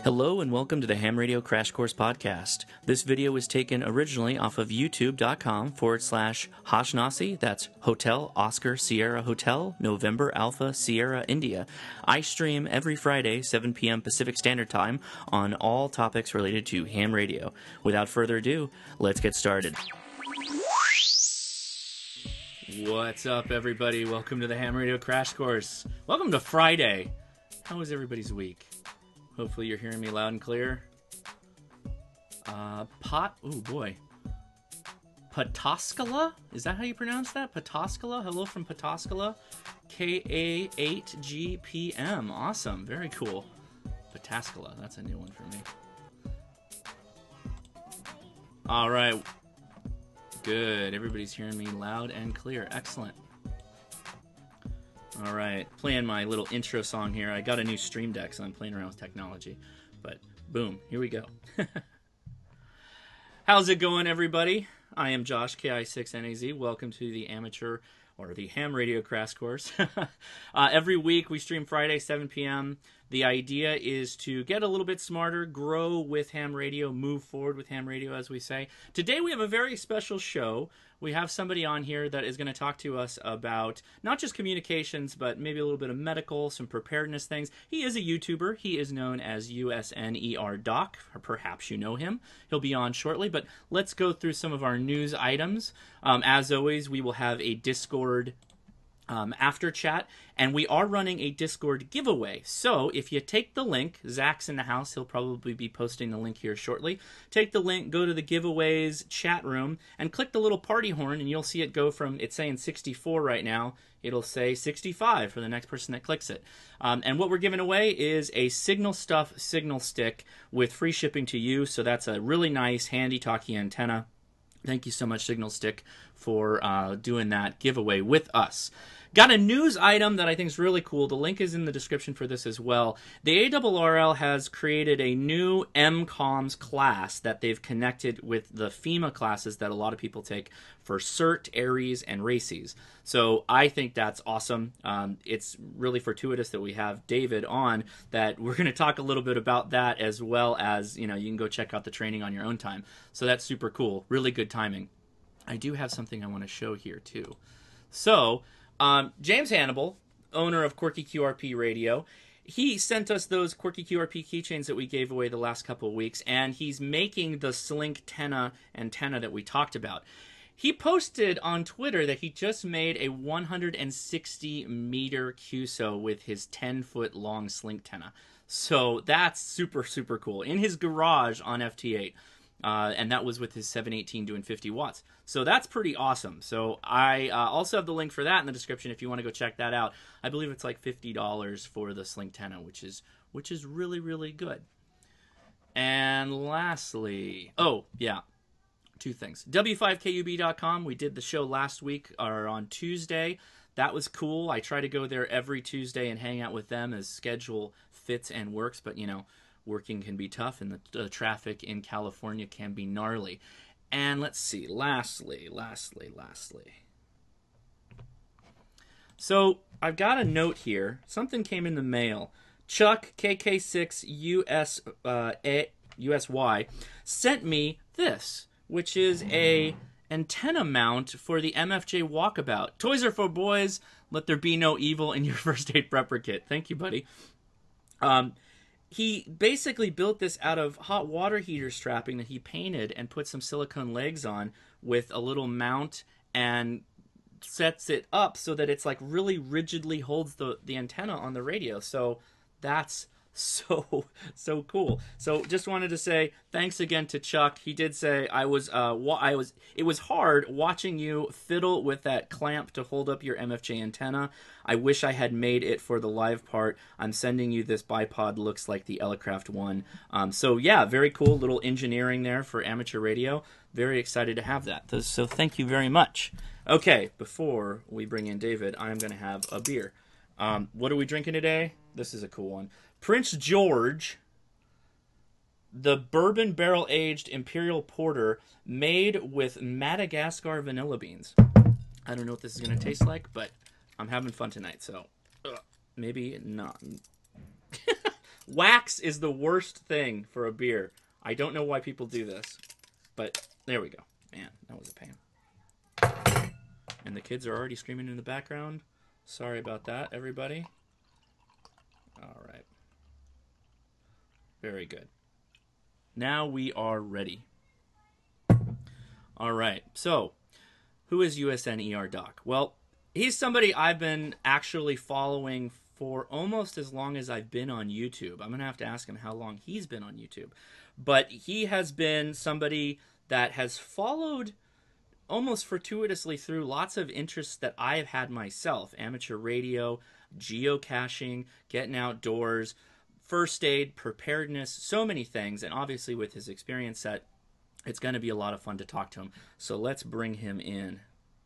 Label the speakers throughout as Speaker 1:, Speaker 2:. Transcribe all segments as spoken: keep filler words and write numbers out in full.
Speaker 1: Hello and welcome to the Ham Radio Crash Course Podcast. This video was taken originally off of youtube.com forward slash Hashnasi, that's Hotel Oscar Sierra Hotel, November Alpha Sierra India. I stream every Friday, seven p.m. Pacific Standard Time, on all topics related to ham radio. Without further ado, let's get started. What's up, everybody? Welcome to the Ham Radio Crash Course. Welcome to Friday. How was everybody's week? Hopefully you're hearing me loud and clear. Uh, pot, oh boy. Patoskala? Is that how you pronounce that? Patoskala? Hello from Patoskala. K A eight G P M. Awesome. Very cool. Patoskala. That's a new one for me. All right. Good. Everybody's hearing me loud and clear. Excellent. All right, playing my little intro song here. I got a new Stream Deck, so I'm playing around with technology. But boom, here we go. How's it going, everybody? I am Josh, K I six N A Z. Welcome to the amateur or the Ham Radio Crash Course. uh, every week we stream Friday, seven p.m. The idea is to get a little bit smarter, grow with ham radio, move forward with ham radio, as we say. Today we have a very special show. We have somebody on here that is going to talk to us about not just communications, but maybe a little bit of medical, some preparedness things. He is a YouTuber. He is known as U S N E R Doc, or perhaps you know him. He'll be on shortly, but let's go through some of our news items. Um, as always, we will have a Discord Um, after chat, and we are running a Discord giveaway. So if you take the link, Zach's in the house, he'll probably be posting the link here shortly. Take the link, go to the giveaways chat room, and click the little party horn, and you'll see it go from, it's saying sixty-four right now, it'll say sixty-five for the next person that clicks it. Um, and what we're giving away is a Signal Stuff signal stick with free shipping to you, so that's a really nice, handy talkie antenna. Thank you so much, Signal Stick, for uh, doing that giveaway with us. Got a news item that I think is really cool. The link is in the description for this as well. The A R R L has created a new M COMS class that they've connected with the FEMA classes that a lot of people take for CERT, ARES, and RACES. So I think that's awesome. Um, it's really fortuitous that we have David on, that we're going to talk a little bit about that, as well as, you know, you can go check out the training on your own time. So that's super cool. Really good timing. I do have something I want to show here too. So Um, James Hannibal, owner of Quirky Q R P Radio, he sent us those Quirky Q R P keychains that we gave away the last couple of weeks, and he's making the Slink Tenna antenna that we talked about. He posted on Twitter that he just made a one hundred sixty meter Q S O with his ten foot long Slink Tenna. So that's super, super cool. In his garage on F T eight. Uh, and that was with his seven eighteen doing fifty watts. So that's pretty awesome. So I uh, also have the link for that in the description if you want to go check that out. I believe it's like fifty dollars for the Slink Tenna, which is which is really, really good. And lastly, oh, yeah, two things. W five K U B dot com, we did the show last week, or on Tuesday. That was cool. I try to go there every Tuesday and hang out with them as schedule fits and works, but, you know, working can be tough, and the, the traffic in California can be gnarly. And let's see, lastly, lastly, lastly. So I've got a note here. Something came in the mail. Chuck, K K six U S, uh, A, U S Y, sent me this, which is a antenna mount for the M F J Walkabout. Toys are for boys. Let there be no evil in your first aid prepper kit. Thank you, buddy. Um... He basically built this out of hot water heater strapping that he painted and put some silicone legs on with a little mount, and sets it up so that it's like really rigidly holds the, the antenna on the radio. So that's so, so cool. So just wanted to say thanks again to Chuck. He did say I was, uh, I was, it was hard watching you fiddle with that clamp to hold up your M F J antenna. I wish I had made it for the live part. I'm sending you this bipod, looks like the Elecraft one. Um, so yeah, very cool little engineering there for amateur radio. Very excited to have that. So thank you very much. Okay, before we bring in David, I'm going to have a beer. Um, what are we drinking today? This is a cool one. Prince George, the bourbon barrel-aged imperial porter made with Madagascar vanilla beans. I don't know what this is going to taste like, but I'm having fun tonight, so uh, maybe not. Wax is the worst thing for a beer. I don't know why people do this, but there we go. Man, that was a pain. And the kids are already screaming in the background. Sorry about that, everybody. All right. Very good. Now we are ready. All right. So, who is U S N E R Doc? Well, he's somebody I've been actually following for almost as long as I've been on YouTube. I'm going to have to ask him how long he's been on YouTube. But he has been somebody that has followed almost fortuitously through lots of interests that I have had myself. Amateur radio, geocaching, getting outdoors, first aid, preparedness, so many things. And obviously with his experience set, it's going to be a lot of fun to talk to him. So let's bring him in.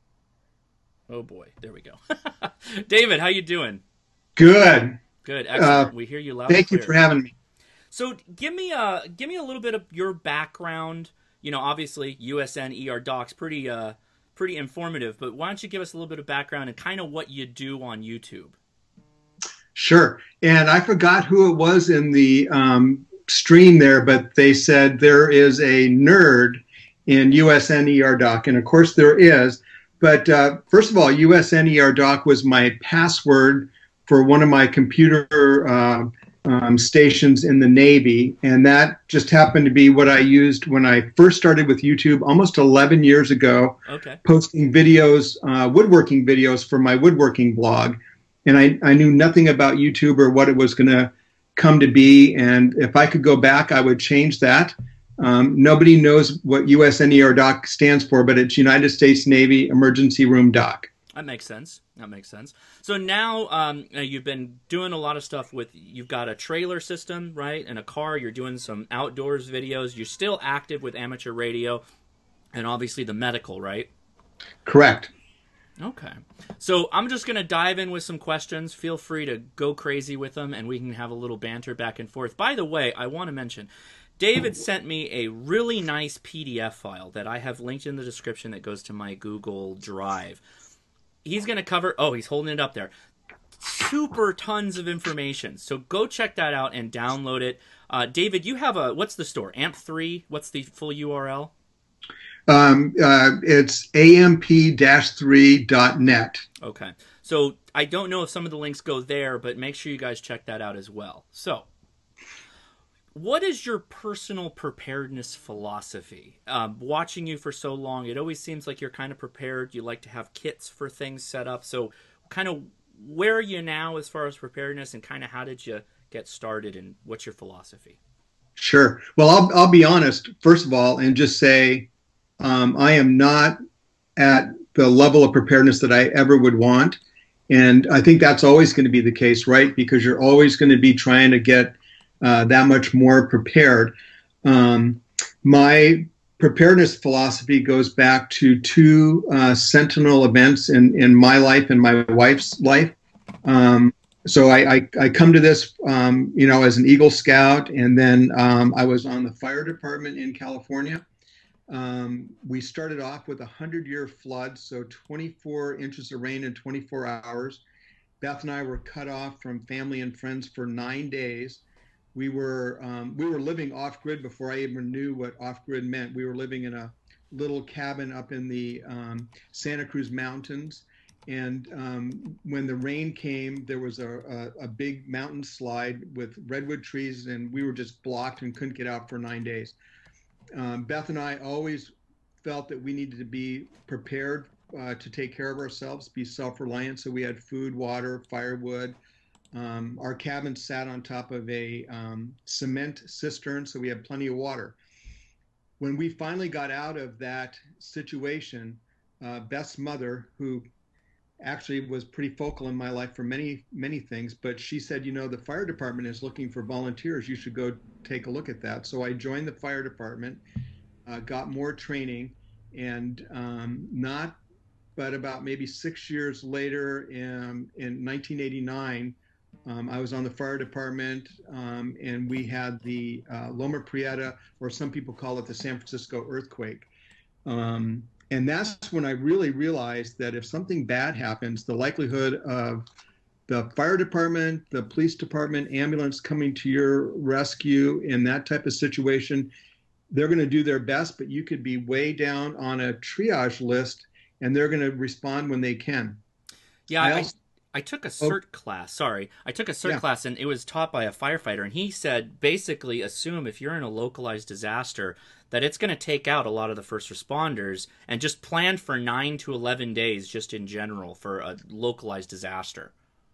Speaker 1: Oh boy, there we go. David, how you doing?
Speaker 2: Good.
Speaker 1: Good, excellent.
Speaker 2: Uh,
Speaker 1: We hear you loud
Speaker 2: thank
Speaker 1: and
Speaker 2: you
Speaker 1: clear.
Speaker 2: for having me.
Speaker 1: So give me a give me a little bit of your background. You know, obviously U S N E R Doc's pretty uh pretty informative, but why don't you give us a little bit of background and kind of what you do on YouTube?
Speaker 2: Sure. And I forgot who it was in the um, stream there, but they said there is a nerd in U S N E R Doc, and of course there is. But uh, first of all, U S N E R Doc was my password for one of my computer uh, um, stations in the Navy, and that just happened to be what I used when I first started with YouTube almost eleven years ago,
Speaker 1: Okay.
Speaker 2: posting videos, uh, woodworking videos for my woodworking blog. And I, I knew nothing about YouTube or what it was going to come to be, and if I could go back, I would change that. Um, nobody knows what U S N E R Doc stands for, but it's United States Navy Emergency Room Doc.
Speaker 1: That makes sense. That makes sense. So now um, you've been doing a lot of stuff with, you've got a trailer system, right, and a car. You're doing some outdoors videos. You're still active with amateur radio and obviously the medical, right?
Speaker 2: Correct.
Speaker 1: Okay. So I'm just going to dive in with some questions. Feel free to go crazy with them, and we can have a little banter back and forth. By the way, I want to mention, David sent me a really nice P D F file that I have linked in the description that goes to my Google Drive. He's going to cover... Oh, he's holding it up there. Super tons of information. So go check that out and download it. Uh, David, you have a... What's the store? A M P three? What's the full U R L?
Speaker 2: Um, uh, it's A M P three dot net.
Speaker 1: Okay. So I don't know if some of the links go there, but make sure you guys check that out as well. So what is your personal preparedness philosophy? Um, watching you for so long, it always seems like you're kind of prepared. You like to have kits for things set up. So kind of where are you now as far as preparedness, and kind of how did you get started, and what's your philosophy?
Speaker 2: Sure. Well, I'll, I'll be honest, first of all, and just say um, I am not at the level of preparedness that I ever would want. And I think that's always going to be the case, right? Because you're always going to be trying to get uh, that much more prepared. Um, my preparedness philosophy goes back to two uh, sentinel events in, in my life and my wife's life. Um, so I, I, I come to this, um, you know, as an Eagle Scout, and then um, I was on the fire department in California. Um, we started off with a hundred-year flood, so twenty-four inches of rain in twenty-four hours. Beth and I were cut off from family and friends for nine days. We were um, we were living off-grid before I even knew what off-grid meant. We were living in a little cabin up in the um, Santa Cruz Mountains, and um, when the rain came, there was a, a, a big mountain slide with redwood trees, and we were just blocked and couldn't get out for nine days. Um, Beth and I always felt that we needed to be prepared uh, to take care of ourselves, be self-reliant. So we had food, water, firewood. Um, our cabin sat on top of a um, cement cistern, so we had plenty of water. When we finally got out of that situation, uh, Beth's mother, who actually was pretty focal in my life for many, many things, but she said, you know, the fire department is looking for volunteers. You should go take a look at that. So I joined the fire department, uh, got more training, and um, not, but about maybe six years later in, in nineteen eighty-nine, um, I was on the fire department, um, and we had the uh, Loma Prieta, or some people call it the San Francisco earthquake. Um, And that's when I really realized that if something bad happens, the likelihood of the fire department, the police department, ambulance coming to your rescue in that type of situation, they're going to do their best, but you could be way down on a triage list and they're going to respond when they can.
Speaker 1: Yeah,
Speaker 2: I
Speaker 1: I
Speaker 2: also,
Speaker 1: I took a
Speaker 2: oh,
Speaker 1: CERT class. Sorry, I took a CERT
Speaker 2: yeah,
Speaker 1: class, and it was taught by a firefighter, and he said basically assume if you're in a localized disaster that it's going to take out a lot of the first responders, and just plan for nine to eleven days, just in general, for a localized disaster.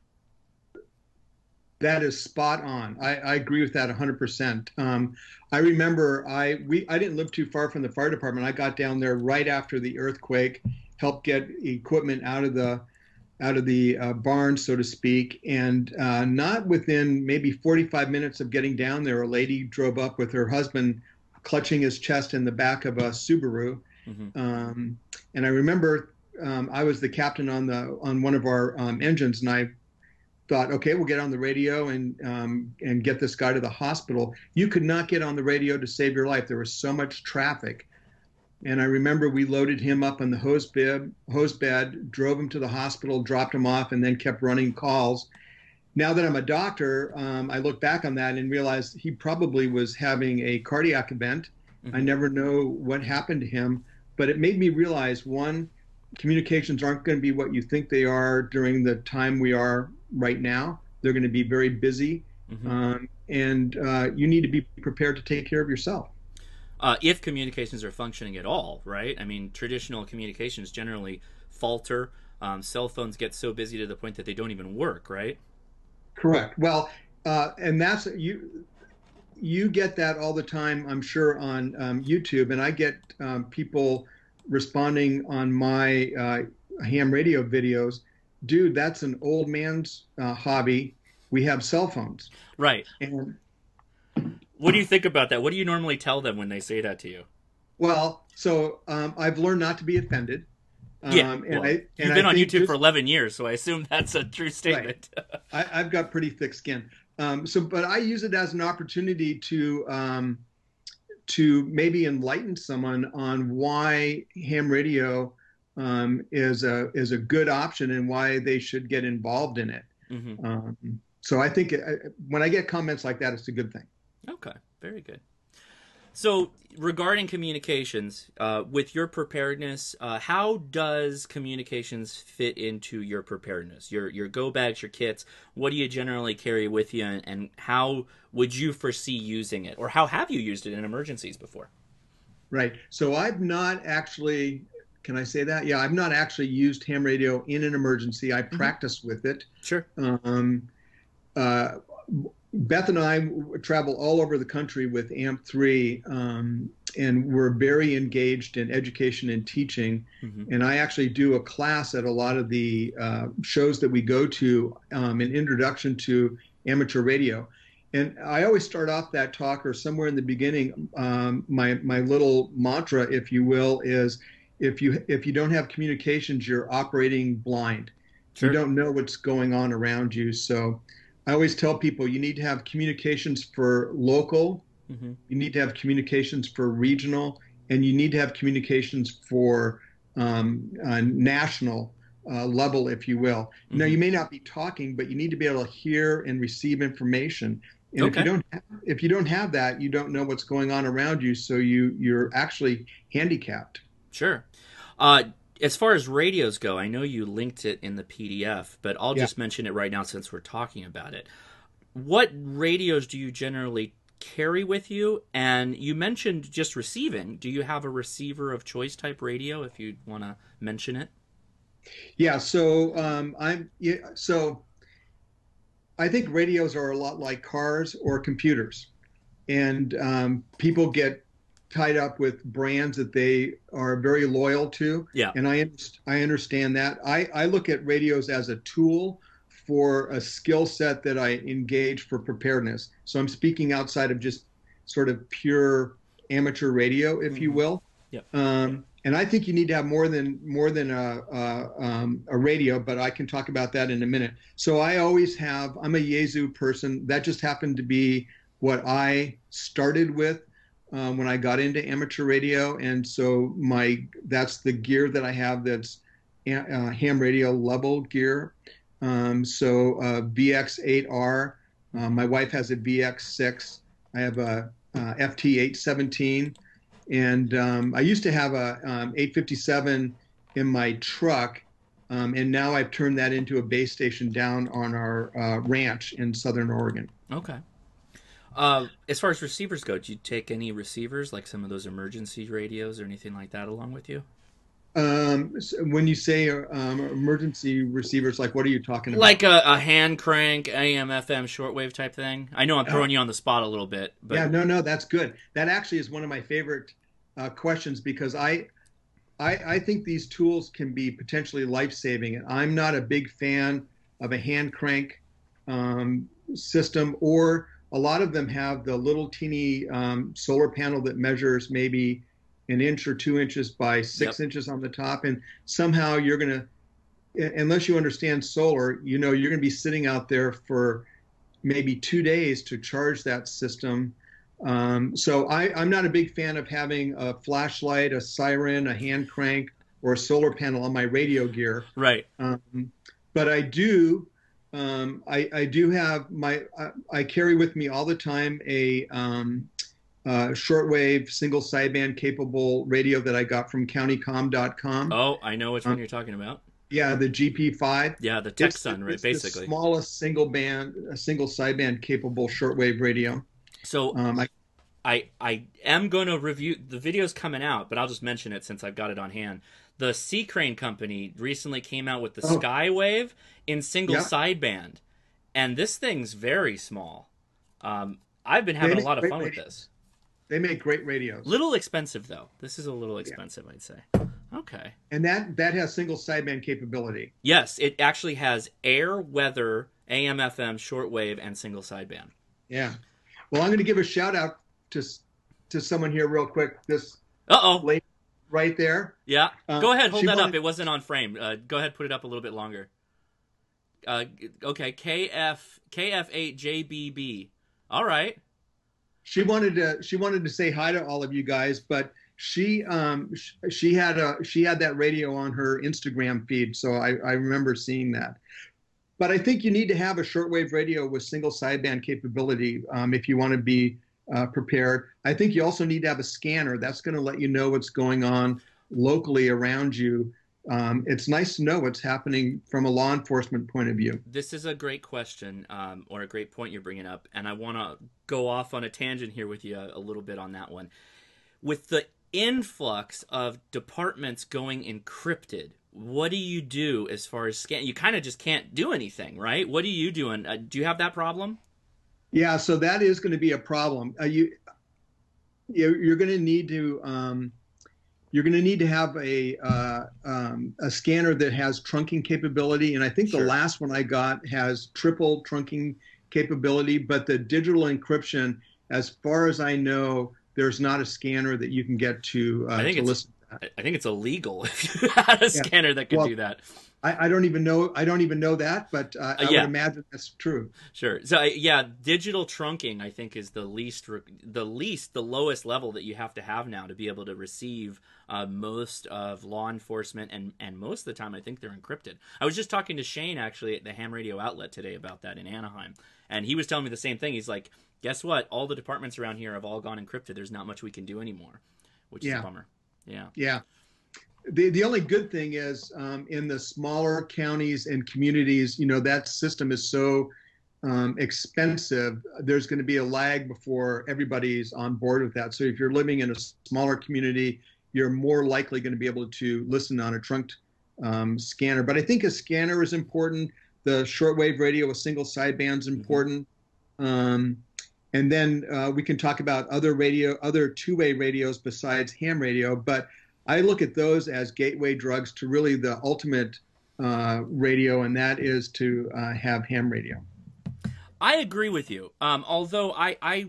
Speaker 2: that is spot on. I, I agree with that one hundred percent. Um, I remember I we I didn't live too far from the fire department. I got down there right after the earthquake, helped get equipment out of the out of the uh, barn, so to speak. And uh, not within maybe forty-five minutes of getting down there, a lady drove up with her husband clutching his chest in the back of a Subaru.
Speaker 1: Hmm.
Speaker 2: Um, and I remember um, I was the captain on the on one of our um, engines, and I thought, okay, we'll get on the radio and um, and get this guy to the hospital. You could not get on the radio to save your life. There was so much traffic. And I remember we loaded him up on the hose bed, hose bed, drove him to the hospital, dropped him off, and then kept running calls. Now that I'm a doctor, um, I look back on that and realize he probably was having a cardiac event. I
Speaker 1: Hmm.
Speaker 2: never know what happened to him, but it made me realize, one, communications aren't going to be what you think they are during the time we are right now. They're going to be very busy,
Speaker 1: Hmm.
Speaker 2: um, and uh, you need to be prepared to take care of yourself.
Speaker 1: Uh, if communications are functioning at all, right? I mean, traditional communications generally falter. Um, cell phones get so busy to the point that they don't even work, right?
Speaker 2: Correct. Well, uh, and that's you. You get that all the time, I'm sure, on um, YouTube, and I get um, people responding on my uh, ham radio videos. Dude, that's an old man's uh, hobby. We have cell phones,
Speaker 1: Right.
Speaker 2: and
Speaker 1: What do you think about that? What do you normally tell them when they say that to you?
Speaker 2: well, so um, I've learned not to be offended,
Speaker 1: Yeah.
Speaker 2: um, and
Speaker 1: Well,
Speaker 2: I and
Speaker 1: you've
Speaker 2: I
Speaker 1: been on
Speaker 2: think
Speaker 1: YouTube for
Speaker 2: just
Speaker 1: eleven years, so I assume that's a true
Speaker 2: right.
Speaker 1: statement.
Speaker 2: I, I've got pretty thick skin. Um, so, but I use it as an opportunity to um, to maybe enlighten someone on why ham radio um, is a is a good option and why they should get involved in it.
Speaker 1: Hmm.
Speaker 2: Um, so I think uh, when I get comments like that, it's a good thing.
Speaker 1: Okay. Very good. So, regarding communications, uh, with your preparedness, uh, how does communications fit into your preparedness? Your your go bags, your kits. What do you generally carry with you, and, and how would you foresee using it, or how have you used it in emergencies before?
Speaker 2: Right. So I've not actually. Can I say that? Yeah, I've not actually used ham radio in an emergency. I
Speaker 1: Hmm.
Speaker 2: practice with it.
Speaker 1: Sure.
Speaker 2: Um, uh, Beth and I travel all over the country with A M P three, um, and we're very engaged in education and teaching.
Speaker 1: Hmm.
Speaker 2: And I actually do a class at a lot of the uh, shows that we go to, um, an introduction to amateur radio. And I always start off that talk, or somewhere in the beginning, um, my my little mantra, if you will, is if you if you don't have communications, you're operating blind. You
Speaker 1: Sure.
Speaker 2: don't know what's going on around you. So I always tell people you need to have communications for local,
Speaker 1: Hmm.
Speaker 2: you need to have communications for regional, and you need to have communications for um, uh, national uh, level, if you will. Now,
Speaker 1: Hmm.
Speaker 2: you may not be talking, but you need to be able to hear and receive information. And if you
Speaker 1: Okay.
Speaker 2: don't have, if you don't have that, you don't know what's going on around you, so you you're actually handicapped.
Speaker 1: Sure. Uh, as far as radios go, I know you linked it in the P D F, but I'll
Speaker 2: Yeah.
Speaker 1: just mention it right now since we're talking about it. What radios do you generally carry with you? And you mentioned just receiving. Do you have a receiver of choice type radio if you want to mention it?
Speaker 2: Yeah. So um, I'm yeah, so I think radios are a lot like cars or computers, and um, people get tied up with brands that they are very loyal to,
Speaker 1: Yeah.
Speaker 2: and I I understand that. I, I look at radios as a tool for a skill set that I engage for preparedness. So I'm speaking outside of just sort of pure amateur radio, if you
Speaker 1: Hmm.
Speaker 2: will.
Speaker 1: Yep.
Speaker 2: Um, and I think you need to have more than more than a, a, um, a radio, but I can talk about that in a minute. So I always have. I'm a Yaesu person. That just happened to be what I started with um, when I got into amateur radio, and so my that's the gear that I have. That's uh, ham radio level gear. Um, so uh, V X eight R. Uh, my wife has a V X six. I have a uh, F T eight seventeen, and um, I used to have a um, eight fifty-seven in my truck, um, and now I've turned that into a base station down on our uh, ranch in Southern Oregon.
Speaker 1: Okay. Uh, as far as receivers go, do you take any receivers, like some of those emergency radios or anything like that, along with you?
Speaker 2: Um, so when you say um, emergency receivers, like what are you talking about?
Speaker 1: Like a, a hand crank A M F M shortwave type thing. I know I'm
Speaker 2: Uh,
Speaker 1: throwing you on the spot a little bit, but
Speaker 2: yeah, no, no, that's good. That actually is one of my favorite uh, questions because I, I, I think these tools can be potentially life-saving, and I'm not a big fan of a hand crank um, system, or a lot of them have the little teeny um, solar panel that measures maybe an inch or two inches by
Speaker 1: yep.
Speaker 2: six inches on the top, and somehow you're going to, unless you understand solar, you know, you're going to be sitting out there for maybe two days to charge that system. Um, so I, I'm not a big fan of having a flashlight, a siren, a hand crank, or a solar panel on my radio gear.
Speaker 1: Right.
Speaker 2: Um, but I do, um, I, I do have my, I, I carry with me all the time a um, uh, shortwave single sideband capable radio that I got from county com dot com.
Speaker 1: Oh, I know which
Speaker 2: um,
Speaker 1: one you're talking about.
Speaker 2: Yeah, the G P five.
Speaker 1: Yeah, the
Speaker 2: It's,
Speaker 1: Texan, right?
Speaker 2: it's
Speaker 1: Basically,
Speaker 2: the smallest single band, a single sideband capable shortwave radio.
Speaker 1: So
Speaker 2: um, I,
Speaker 1: I I am going to review the video's coming out, but I'll just mention it since I've got it on hand. The Sea Crane company recently came out with the
Speaker 2: oh,
Speaker 1: Skywave in single
Speaker 2: yeah.
Speaker 1: sideband, and this thing's very small. Um, I've been
Speaker 2: They
Speaker 1: having a
Speaker 2: make
Speaker 1: lot of
Speaker 2: great
Speaker 1: fun with
Speaker 2: radios.
Speaker 1: this.
Speaker 2: They make great radios.
Speaker 1: Little expensive though. This is a little
Speaker 2: Yeah.
Speaker 1: expensive, I'd say. Okay.
Speaker 2: And that that has single sideband capability.
Speaker 1: Yes, it actually has air, weather, A M, F M, shortwave, and single sideband.
Speaker 2: Yeah. Well, I'm going to give a shout out to to someone here real quick. This
Speaker 1: Uh oh.
Speaker 2: lady right there.
Speaker 1: Yeah.
Speaker 2: Uh,
Speaker 1: Go ahead, hold
Speaker 2: she
Speaker 1: that up.
Speaker 2: wanted-
Speaker 1: It wasn't on frame. Uh, go ahead, put it up a little bit longer. Uh, okay, K F K F eight J B B. All right.
Speaker 2: She wanted to she wanted to say hi to all of you guys, but she um sh- she had a she had that radio on her Instagram feed, so I, I remember seeing that. But I think you need to have a shortwave radio with single sideband capability um, if you want to be uh, prepared. I think you also need to have a scanner that's going to let you know what's going on locally around you. Um, it's nice to know what's happening from a law enforcement point of view.
Speaker 1: This is a great question, um, or a great point you're bringing up, and I want to go off on a tangent here with you a, a little bit on that one. With the influx of departments going encrypted, what do you do as far as scan? You kind of just can't do anything, right? What are you doing? Uh, do you have that problem?
Speaker 2: Yeah, so that is going to be a problem. Uh, you you're going to need to um, you're going to need to have a uh, um, a scanner that has trunking capability, and I think
Speaker 1: Sure.
Speaker 2: the last one I got has triple trunking capability. But the digital encryption, as far as I know, there's not a scanner that you can get to uh,
Speaker 1: I think
Speaker 2: to
Speaker 1: it's
Speaker 2: listen to that.
Speaker 1: I think it's illegal if you had a
Speaker 2: Yeah.
Speaker 1: scanner that could
Speaker 2: Well,
Speaker 1: do that.
Speaker 2: I, I don't even know I don't even know that, but uh, I
Speaker 1: Uh, yeah.
Speaker 2: would imagine that's true.
Speaker 1: Sure. So I- yeah, digital trunking I think is the least re- the least the lowest level that you have to have now to be able to receive uh, most of law enforcement, and and most of the time I think they're encrypted. I was just talking to Shane actually at the Ham Radio Outlet today about that in Anaheim, and he was telling me the same thing. He's like, guess what? All the departments around here have all gone encrypted. There's not much we can do anymore, which is
Speaker 2: Yeah.
Speaker 1: a bummer. Yeah.
Speaker 2: Yeah. The, the only good thing is um, in the smaller counties and communities, you know, that system is so um, expensive. There's going to be a lag before everybody's on board with that. So if you're living in a smaller community, you're more likely going to be able to listen on a trunked um, scanner. But I think a scanner is important. The shortwave radio with single sideband is important. Um, and then uh, we can talk about other radio, other two-way radios besides ham radio. But I look at those as gateway drugs to really the ultimate uh, radio, and that is to uh, have ham radio.
Speaker 1: I agree with you. Um, although I, I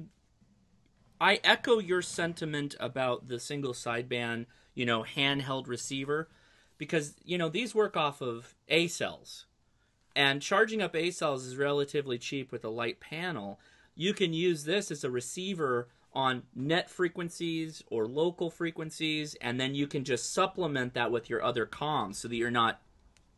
Speaker 1: I echo your sentiment about the single sideband, you know, handheld receiver, because you know these work off of A cells, and charging up A cells is relatively cheap with a light panel. You can use this as a receiver on net frequencies or local frequencies, and then you can just supplement that with your other comms so that you're not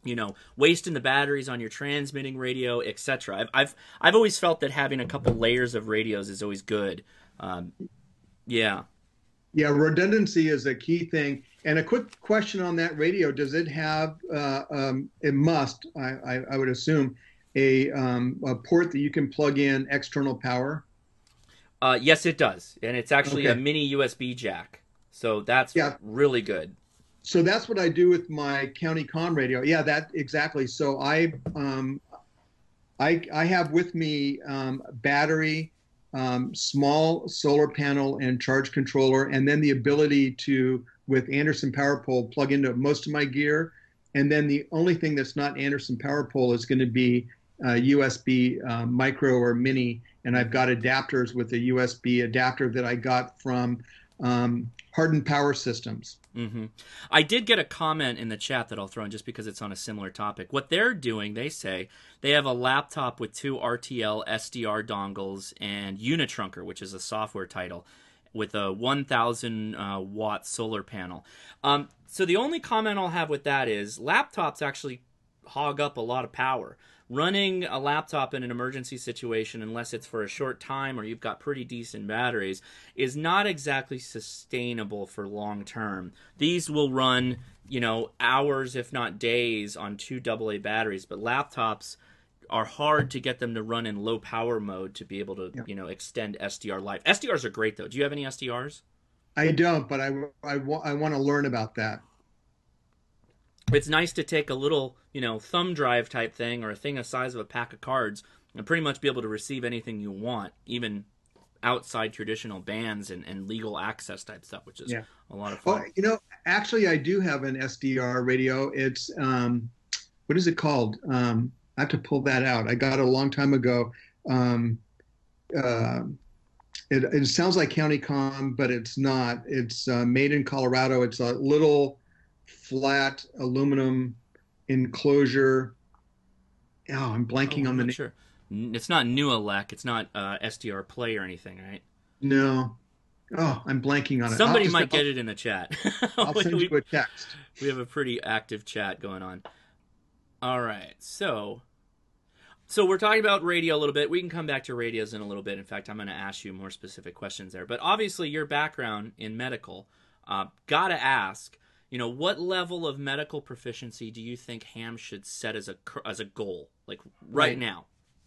Speaker 1: you know, wasting the batteries on your transmitting radio, et cetera. I've, I've I've always felt that having a couple layers of radios is always good. Um, yeah.
Speaker 2: Yeah, redundancy is a key thing. And a quick question on that radio: does it have? Uh, um, it must, I, I, I would assume, a, um, a port that you can plug in external power.
Speaker 1: Uh, yes, it does, and it's actually
Speaker 2: Okay.
Speaker 1: a mini U S B jack, so that's
Speaker 2: Yeah.
Speaker 1: really good.
Speaker 2: So that's what I do with my county com radio. Yeah, that exactly. So I um, I I have with me um, battery, um, small solar panel, and charge controller, and then the ability to, with Anderson Power Pole, plug into most of my gear. And then the only thing that's not Anderson Power Pole is going to be uh, U S B uh, micro or mini, and I've got adapters with a U S B adapter that I got from um, Hardened Power Systems.
Speaker 1: hmm I did get a comment in the chat that I'll throw in just because it's on a similar topic. What they're doing, they say, they have a laptop with two R T L S D R dongles and Unitrunker, which is a software title, with a one thousand uh, watt solar panel. Um, so the only comment I'll have with that is laptops actually hog up a lot of power. Running a laptop in an emergency situation, unless it's for a short time or you've got pretty decent batteries, is not exactly sustainable for long term. These will run, you know, hours if not days on two double A batteries, but laptops are hard to get them to run in low power mode to be able to,
Speaker 2: Yeah.
Speaker 1: you know, extend S D R life. S D Rs are great though. Do you have any S D Rs?
Speaker 2: I don't, but I, I, wa- I want to learn about that.
Speaker 1: It's nice to take a little, you know, thumb drive type thing or a thing the size of a pack of cards and pretty much be able to receive anything you want, even outside traditional bans and, and legal access type stuff, which is
Speaker 2: Yeah.
Speaker 1: a lot of
Speaker 2: Oh,
Speaker 1: fun.
Speaker 2: you know, actually, I do have an S D R radio. It's um, what is it called? Um, I have to pull that out. I got it a long time ago. Um, uh, it, it sounds like County Com, but it's not. It's uh, made in Colorado. It's a little flat aluminum enclosure. Oh, I'm
Speaker 1: Oh,
Speaker 2: blanking
Speaker 1: I'm
Speaker 2: on the
Speaker 1: not
Speaker 2: name.
Speaker 1: sure. N- It's not Nualec. It's not uh, S D R Play or anything, right?
Speaker 2: No. Oh, I'm blanking on it. I'll
Speaker 1: Somebody
Speaker 2: just,
Speaker 1: might
Speaker 2: I'll,
Speaker 1: get it in the chat.
Speaker 2: I'll
Speaker 1: we,
Speaker 2: send
Speaker 1: we,
Speaker 2: you a text.
Speaker 1: we have a pretty active chat going on. All right, so so we're talking about radio a little bit. We can come back to radios in a little bit. In fact, I'm going to ask you more specific questions there. But obviously, your background in medical, uh, gotta ask, you know, what level of medical proficiency do you think ham should set as a as a goal, like right,
Speaker 2: Right.
Speaker 1: now?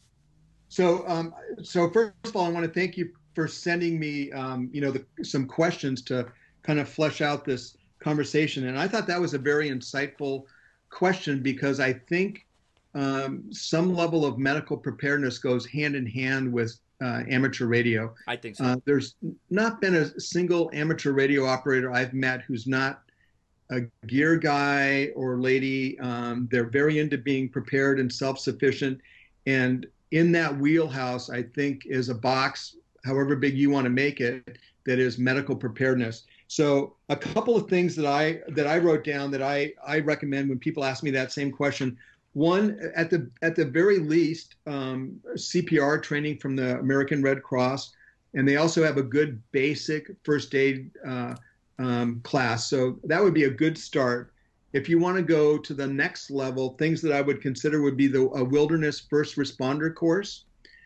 Speaker 2: So, um, so first of all, I want to thank you for sending me, um, you know, the, some questions to kind of flesh out this conversation. And I thought that was a very insightful question because I think um, some level of medical preparedness goes hand in hand with uh, amateur radio.
Speaker 1: I think so.
Speaker 2: Uh, there's not been a single amateur radio operator I've met who's not a gear guy or lady. Um, they're very into being prepared and self-sufficient. And in that wheelhouse, I think, is a box, however big you want to make it, that is medical preparedness. So a couple of things that I that I wrote down that I, I recommend when people ask me that same question. One, at the at the very least, um, C P R training from the American Red Cross, and they also have a good basic first aid uh, um, class. So that would be a good start. If you want to go to the next level, things that I would consider would be the a wilderness first responder course.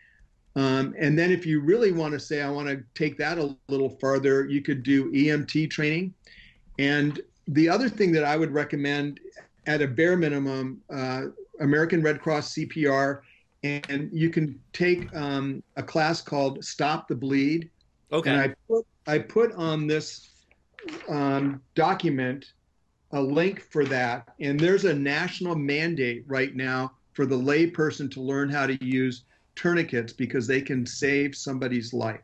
Speaker 2: Um, and then if you really want to say, I want to take that a little farther, you could do E M T training. And the other thing that I would recommend at a bare minimum, uh, American Red Cross C P R, and you can take um, a class called Stop the Bleed.
Speaker 1: Okay.
Speaker 2: And I put, I put on this um, document a link for that. And there's a national mandate right now for the lay person to learn how to use tourniquets because they can save somebody's life.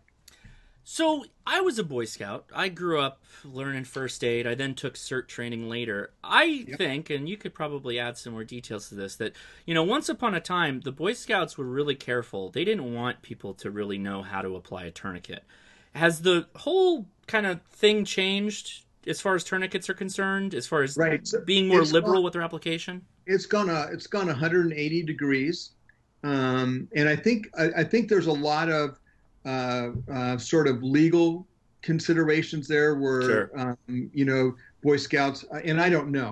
Speaker 1: So I was a Boy Scout. I grew up learning first aid. I then took cert training later. I
Speaker 2: Yep.
Speaker 1: think, and you could probably add some more details to this, that, you know, once upon a time, the Boy Scouts were really careful. They didn't want people to really know how to apply a tourniquet. Has the whole kind of thing changed as far as tourniquets are concerned, as far as
Speaker 2: Right. So
Speaker 1: being more
Speaker 2: it's
Speaker 1: liberal
Speaker 2: gone,
Speaker 1: with their application?
Speaker 2: it's gone, uh, it's gone one hundred eighty degrees. Um, and I think, I, I think there's a lot of uh, uh, sort of legal considerations there where,
Speaker 1: Sure.
Speaker 2: um, you know, Boy Scouts, and I don't know,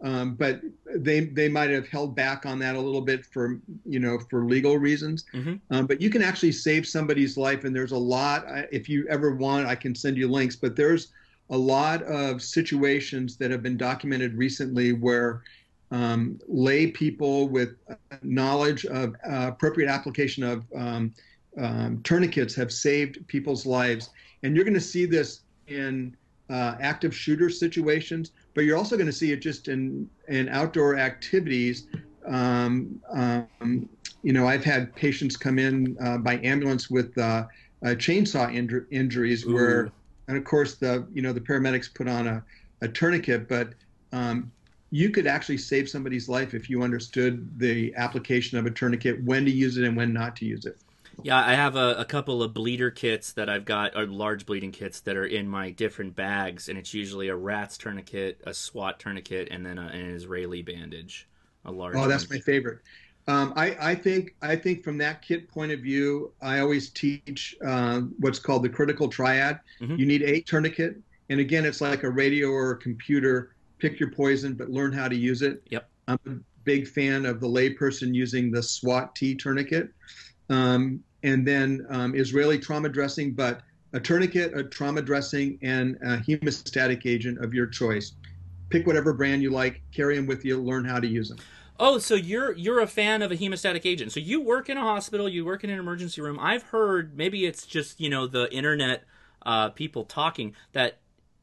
Speaker 2: Um, but they they might have held back on that a little bit for you know for legal reasons.
Speaker 1: Mm-hmm.
Speaker 2: Um, but you can actually save somebody's life, and there's a lot. If you ever want, I can send you links. But there's a lot of situations that have been documented recently where um, lay people with knowledge of uh, appropriate application of um, um, tourniquets have saved people's lives. And you're going to see this in uh, active shooter situations, but you're also going to see it just in, in outdoor activities. Um, um, you know, I've had patients come in uh, by ambulance with uh, uh, chainsaw inju- injuries
Speaker 1: Ooh.
Speaker 2: where, and of course, the you know the paramedics put on a, a tourniquet, but um, you could actually save somebody's life if you understood the application of a tourniquet, when to use it and when not to use it.
Speaker 1: Yeah, I have a, a couple of bleeder kits that I've got, or large bleeding kits that are in my different bags, and it's usually a RATS tourniquet, a SWAT tourniquet, and then a, an Israeli bandage, a large
Speaker 2: Oh,
Speaker 1: one.
Speaker 2: that's my favorite. Um, I, I think I think from that kit point of view, I always teach uh, what's called the critical triad.
Speaker 1: Mm-hmm.
Speaker 2: You need a tourniquet, and again, it's like a radio or a computer. Pick your poison, but learn how to use it.
Speaker 1: Yep.
Speaker 2: I'm a big fan of the layperson using the SWAT T tourniquet, um, and then um, Israeli trauma dressing, but a tourniquet, a trauma dressing, and a hemostatic agent of your choice. Pick whatever brand you like, carry them with you, learn how to use them.
Speaker 1: Oh, so you're you're a fan of a hemostatic agent. So you work in a hospital, you work in an emergency room. I've heard, maybe it's just, you know, the internet uh, people talking, that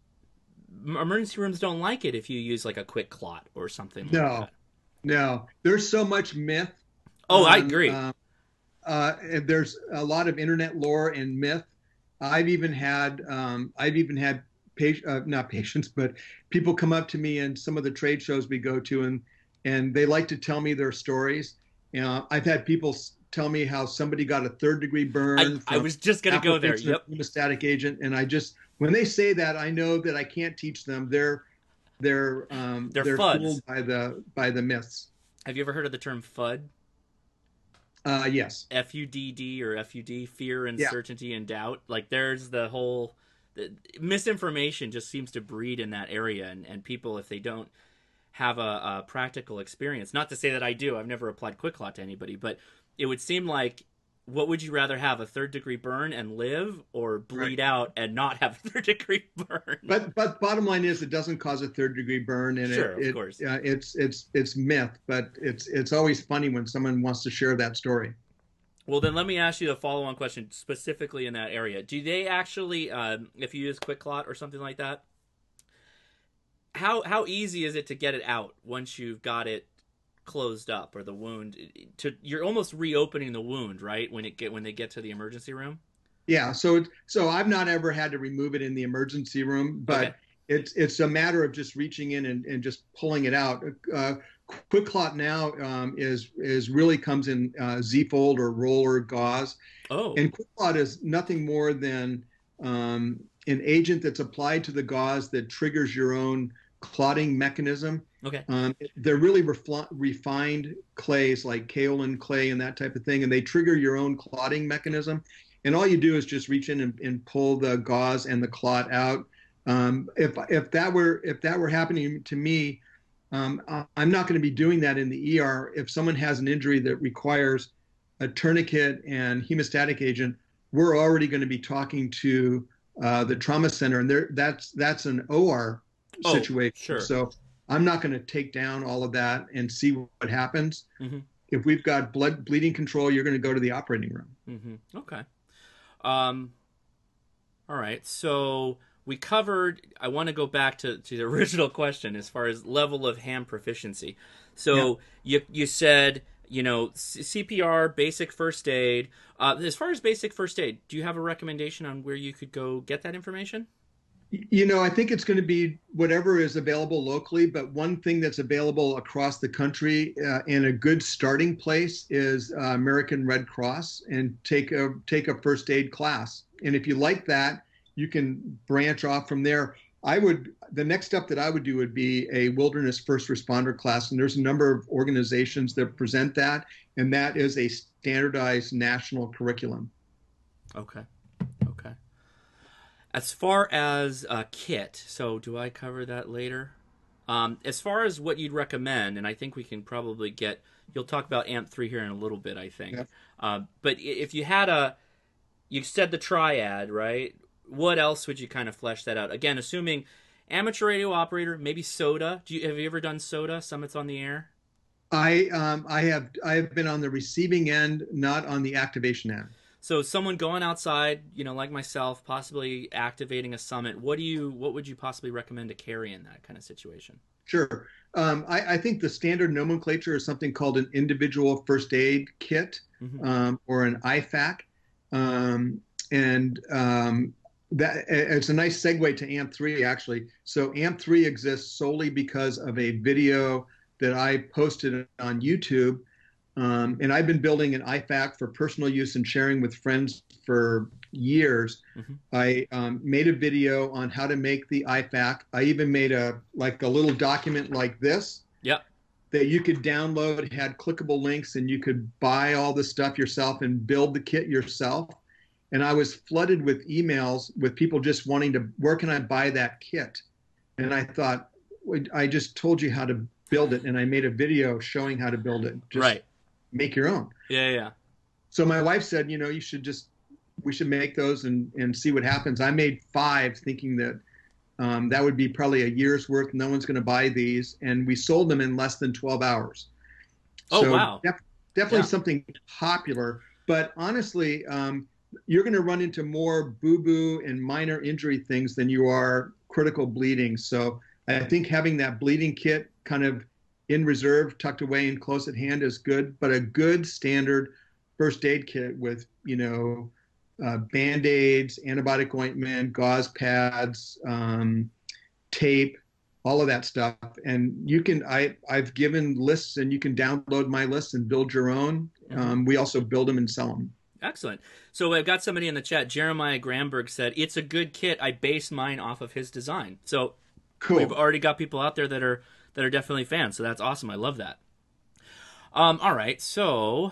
Speaker 1: emergency rooms don't like it if you use like a quick clot or something like
Speaker 2: No,
Speaker 1: that.
Speaker 2: no. There's so much myth.
Speaker 1: Oh, I
Speaker 2: on,
Speaker 1: agree.
Speaker 2: Uh, uh, and there's a lot of internet lore and myth. I've even had um, I've even had pa- uh, not patients, but people come up to me in some of the trade shows we go to, and and they like to tell me their stories. You know, I've had people tell me how somebody got a third degree burn
Speaker 1: I, I
Speaker 2: from
Speaker 1: was just gonna go there.
Speaker 2: application of
Speaker 1: Yep.
Speaker 2: hemostatic agent, and I just when they say that, I know that I can't teach them. They're they're um,
Speaker 1: They're
Speaker 2: they're
Speaker 1: FUDs.
Speaker 2: fooled by the by the myths.
Speaker 1: Have you ever heard of the term FUD?
Speaker 2: Uh, yes.
Speaker 1: F U D D or F U D, fear,
Speaker 2: Yeah.
Speaker 1: uncertainty, and doubt. Like, there's the whole the, misinformation just seems to breed in that area, and, and people, if they don't have a, a practical experience, not to say that I do, I've never applied QuickClot to anybody, but it would seem like, what would you rather have, a third degree burn and live, or bleed
Speaker 2: Right.
Speaker 1: out and not have a third degree burn?
Speaker 2: But but bottom line is it doesn't cause a third degree burn, and
Speaker 1: Sure,
Speaker 2: it,
Speaker 1: of
Speaker 2: it
Speaker 1: course.
Speaker 2: uh, it's it's it's myth, but it's it's always funny when someone wants to share that story.
Speaker 1: Well, then let me ask you a follow-on question specifically in that area. Do they actually, um, if you use QuickClot or something like that, how how easy is it to get it out once you've got it closed up, or the wound? To you're almost reopening the wound, right? When it get when they get to the emergency room.
Speaker 2: Yeah, so so I've not ever had to remove it in the emergency room, but
Speaker 1: Okay.
Speaker 2: it's it's a matter of just reaching in and, and just pulling it out. Uh, QuickClot now um, is is really comes in uh, Z-fold or roller gauze,
Speaker 1: Oh,
Speaker 2: and QuickClot is nothing more than um, an agent that's applied to the gauze that triggers your own clotting mechanism.
Speaker 1: okay.
Speaker 2: Um, they're really refl- refined clays like kaolin clay and that type of thing, and they trigger your own clotting mechanism. And all you do is just reach in and, and pull the gauze and the clot out. Um, if if that were if that were happening to me, um, I'm not going to be doing that in the E R. If someone has an injury that requires a tourniquet and hemostatic agent, we're already going to be talking to uh, the trauma center, and that's that's an O R
Speaker 1: Oh,
Speaker 2: situation.
Speaker 1: sure.
Speaker 2: So I'm not going to take down all of that and see what happens.
Speaker 1: Mm-hmm.
Speaker 2: If we've got blood bleeding control, you're going to go to the operating room.
Speaker 1: Mm-hmm. Okay. Um. All right. So we covered. I want to go back to, to the original question as far as level of ham proficiency. So yeah. you you said, you know, C P R, basic first aid. Uh, as far as basic first aid, do you have a recommendation on where you could go get that information?
Speaker 2: You know, I think it's going to be whatever is available locally, but one thing that's available across the country uh, and a good starting place is uh, American Red Cross, and take a take a first aid class. And if you like that, you can branch off from there. I would the next step that I would do would be a wilderness first responder class, and there's a number of organizations that present that, and that is a standardized national curriculum.
Speaker 1: Okay. Okay. As far as a kit, so do I cover that later? Um, as far as what you'd recommend, and I think we can probably get, you'll talk about AMP three here in a little bit, I think.
Speaker 2: Yeah.
Speaker 1: Uh, but if you had a, you said the triad, right? What else would you kind of flesh that out? Again, assuming amateur radio operator, maybe SOTA. Do you, have you ever done SOTA, Summits on the Air?
Speaker 2: I um, I have I have been on the receiving end, not on the activation end.
Speaker 1: So someone going outside, you know, like myself, possibly activating a summit. What do you, what would you possibly recommend to carry in that kind of situation?
Speaker 2: Sure. Um, I, I think the standard nomenclature is something called an individual first aid kit,
Speaker 1: Mm-hmm.
Speaker 2: um, or an I FAC, um, and um, that it's a nice segue to AMP three actually. So AMP three exists solely because of a video that I posted on YouTube. Um, and I've been building an I FAC for personal use and sharing with friends for years.
Speaker 1: Mm-hmm.
Speaker 2: I um, made a video on how to make the I FAC. I even made a like a little document like this.
Speaker 1: Yep.
Speaker 2: That you could download. It had clickable links, and you could buy all the stuff yourself and build the kit yourself. And I was flooded with emails with people just wanting to, where can I buy that kit? And I thought, I just told you how to build it, and I made a video showing how to build it. Just
Speaker 1: Right.
Speaker 2: make your own.
Speaker 1: Yeah, yeah.
Speaker 2: So my wife said, you know, you should just, we should make those and, and see what happens. I made five thinking that um, that would be probably a year's worth. No one's going to buy these. And we sold them in less than twelve hours.
Speaker 1: Oh,
Speaker 2: so
Speaker 1: wow.
Speaker 2: Def- definitely
Speaker 1: Yeah.
Speaker 2: something popular. But honestly, um, you're going to run into more boo-boo and minor injury things than you are critical bleeding. So I think having that bleeding kit kind of in reserve, tucked away and close at hand is good, but a good standard first aid kit with, you know, uh, Band-Aids, antibiotic ointment, gauze pads, um, tape, all of that stuff. And you can, I, I've given lists, and you can download my lists and build your own.
Speaker 1: Mm-hmm.
Speaker 2: Um, we also build them and sell them.
Speaker 1: Excellent. So I've got somebody in the chat, Jeremiah Gramberg said, it's a good kit. I base mine off of his design. So
Speaker 2: Cool.
Speaker 1: we've already got people out there that are that are definitely fans, so that's awesome. I love that. Um, all right, so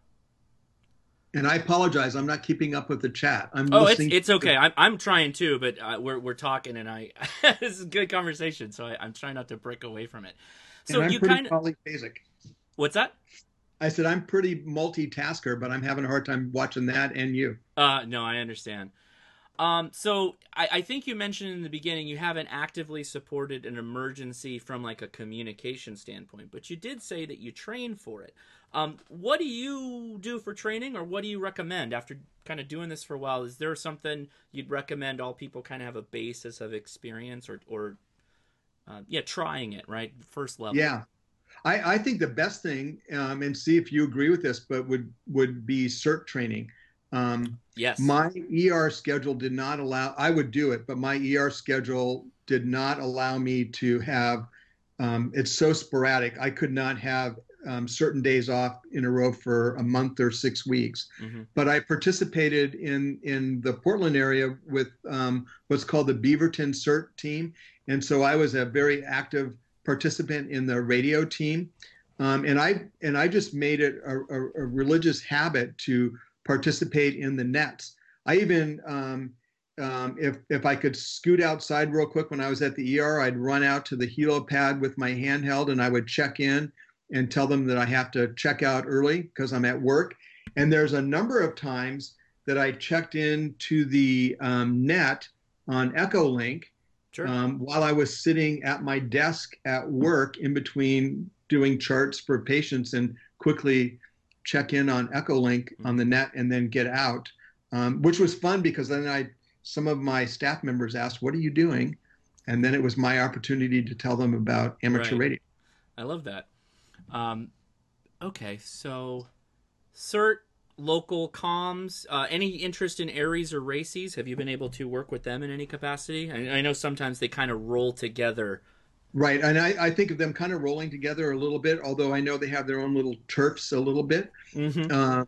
Speaker 2: And I apologize, I'm not keeping up with the chat. I'm
Speaker 1: oh, it's
Speaker 2: listening
Speaker 1: it's
Speaker 2: to-
Speaker 1: okay. I'm I'm trying to, but uh, we're we're talking, and I this is a good conversation, so I, I'm trying not to break away from it. So
Speaker 2: and I'm
Speaker 1: you
Speaker 2: pretty
Speaker 1: kind of
Speaker 2: polyphasic.
Speaker 1: what's that?
Speaker 2: I said I'm pretty multitasker, but I'm having a hard time watching that and you.
Speaker 1: Uh, no, I understand. Um, so I, I think you mentioned in the beginning you haven't actively supported an emergency from like a communication standpoint, but you did say that you train for it. Um, what do you do for training, or what do you recommend after kind of doing this for a while? Is there something you'd recommend all people kind of have a basis of experience, or, or uh, yeah, trying it, right? First level.
Speaker 2: Yeah. I, I think the best thing, um, and see if you agree with this, but would would be CERT training. Um,
Speaker 1: Yes.
Speaker 2: My E R schedule did not allow, I would do it, but my E R schedule did not allow me to have, um, it's so sporadic. I could not have um, certain days off in a row for a month or six weeks.
Speaker 1: Mm-hmm.
Speaker 2: But I participated in, in the Portland area with um, what's called the Beaverton CERT team. And so I was a very active participant in the radio team. Um, and I and I just made it a, a, a religious habit to participate in the nets. I even, um, um, if if I could scoot outside real quick when I was at the E R, I'd run out to the helipad with my handheld, and I would check in and tell them that I have to check out early because I'm at work. And there's a number of times that I checked in to the um, net on Echolink
Speaker 1: Sure.
Speaker 2: um, while I was sitting at my desk at work in between doing charts for patients, and quickly check in on Echolink on the net and then get out, um, which was fun because then I, some of my staff members asked, what are you doing? And then it was my opportunity to tell them about amateur
Speaker 1: Right.
Speaker 2: radio.
Speaker 1: I love that. Um, okay, so CERT, local comms, uh, any interest in Aries or Races? Have you been able to work with them in any capacity? I, I know sometimes they kind of roll together.
Speaker 2: Right. And I, I think of them kind of rolling together a little bit, although I know they have their own little turfs a little bit.
Speaker 1: Mm-hmm.
Speaker 2: Uh,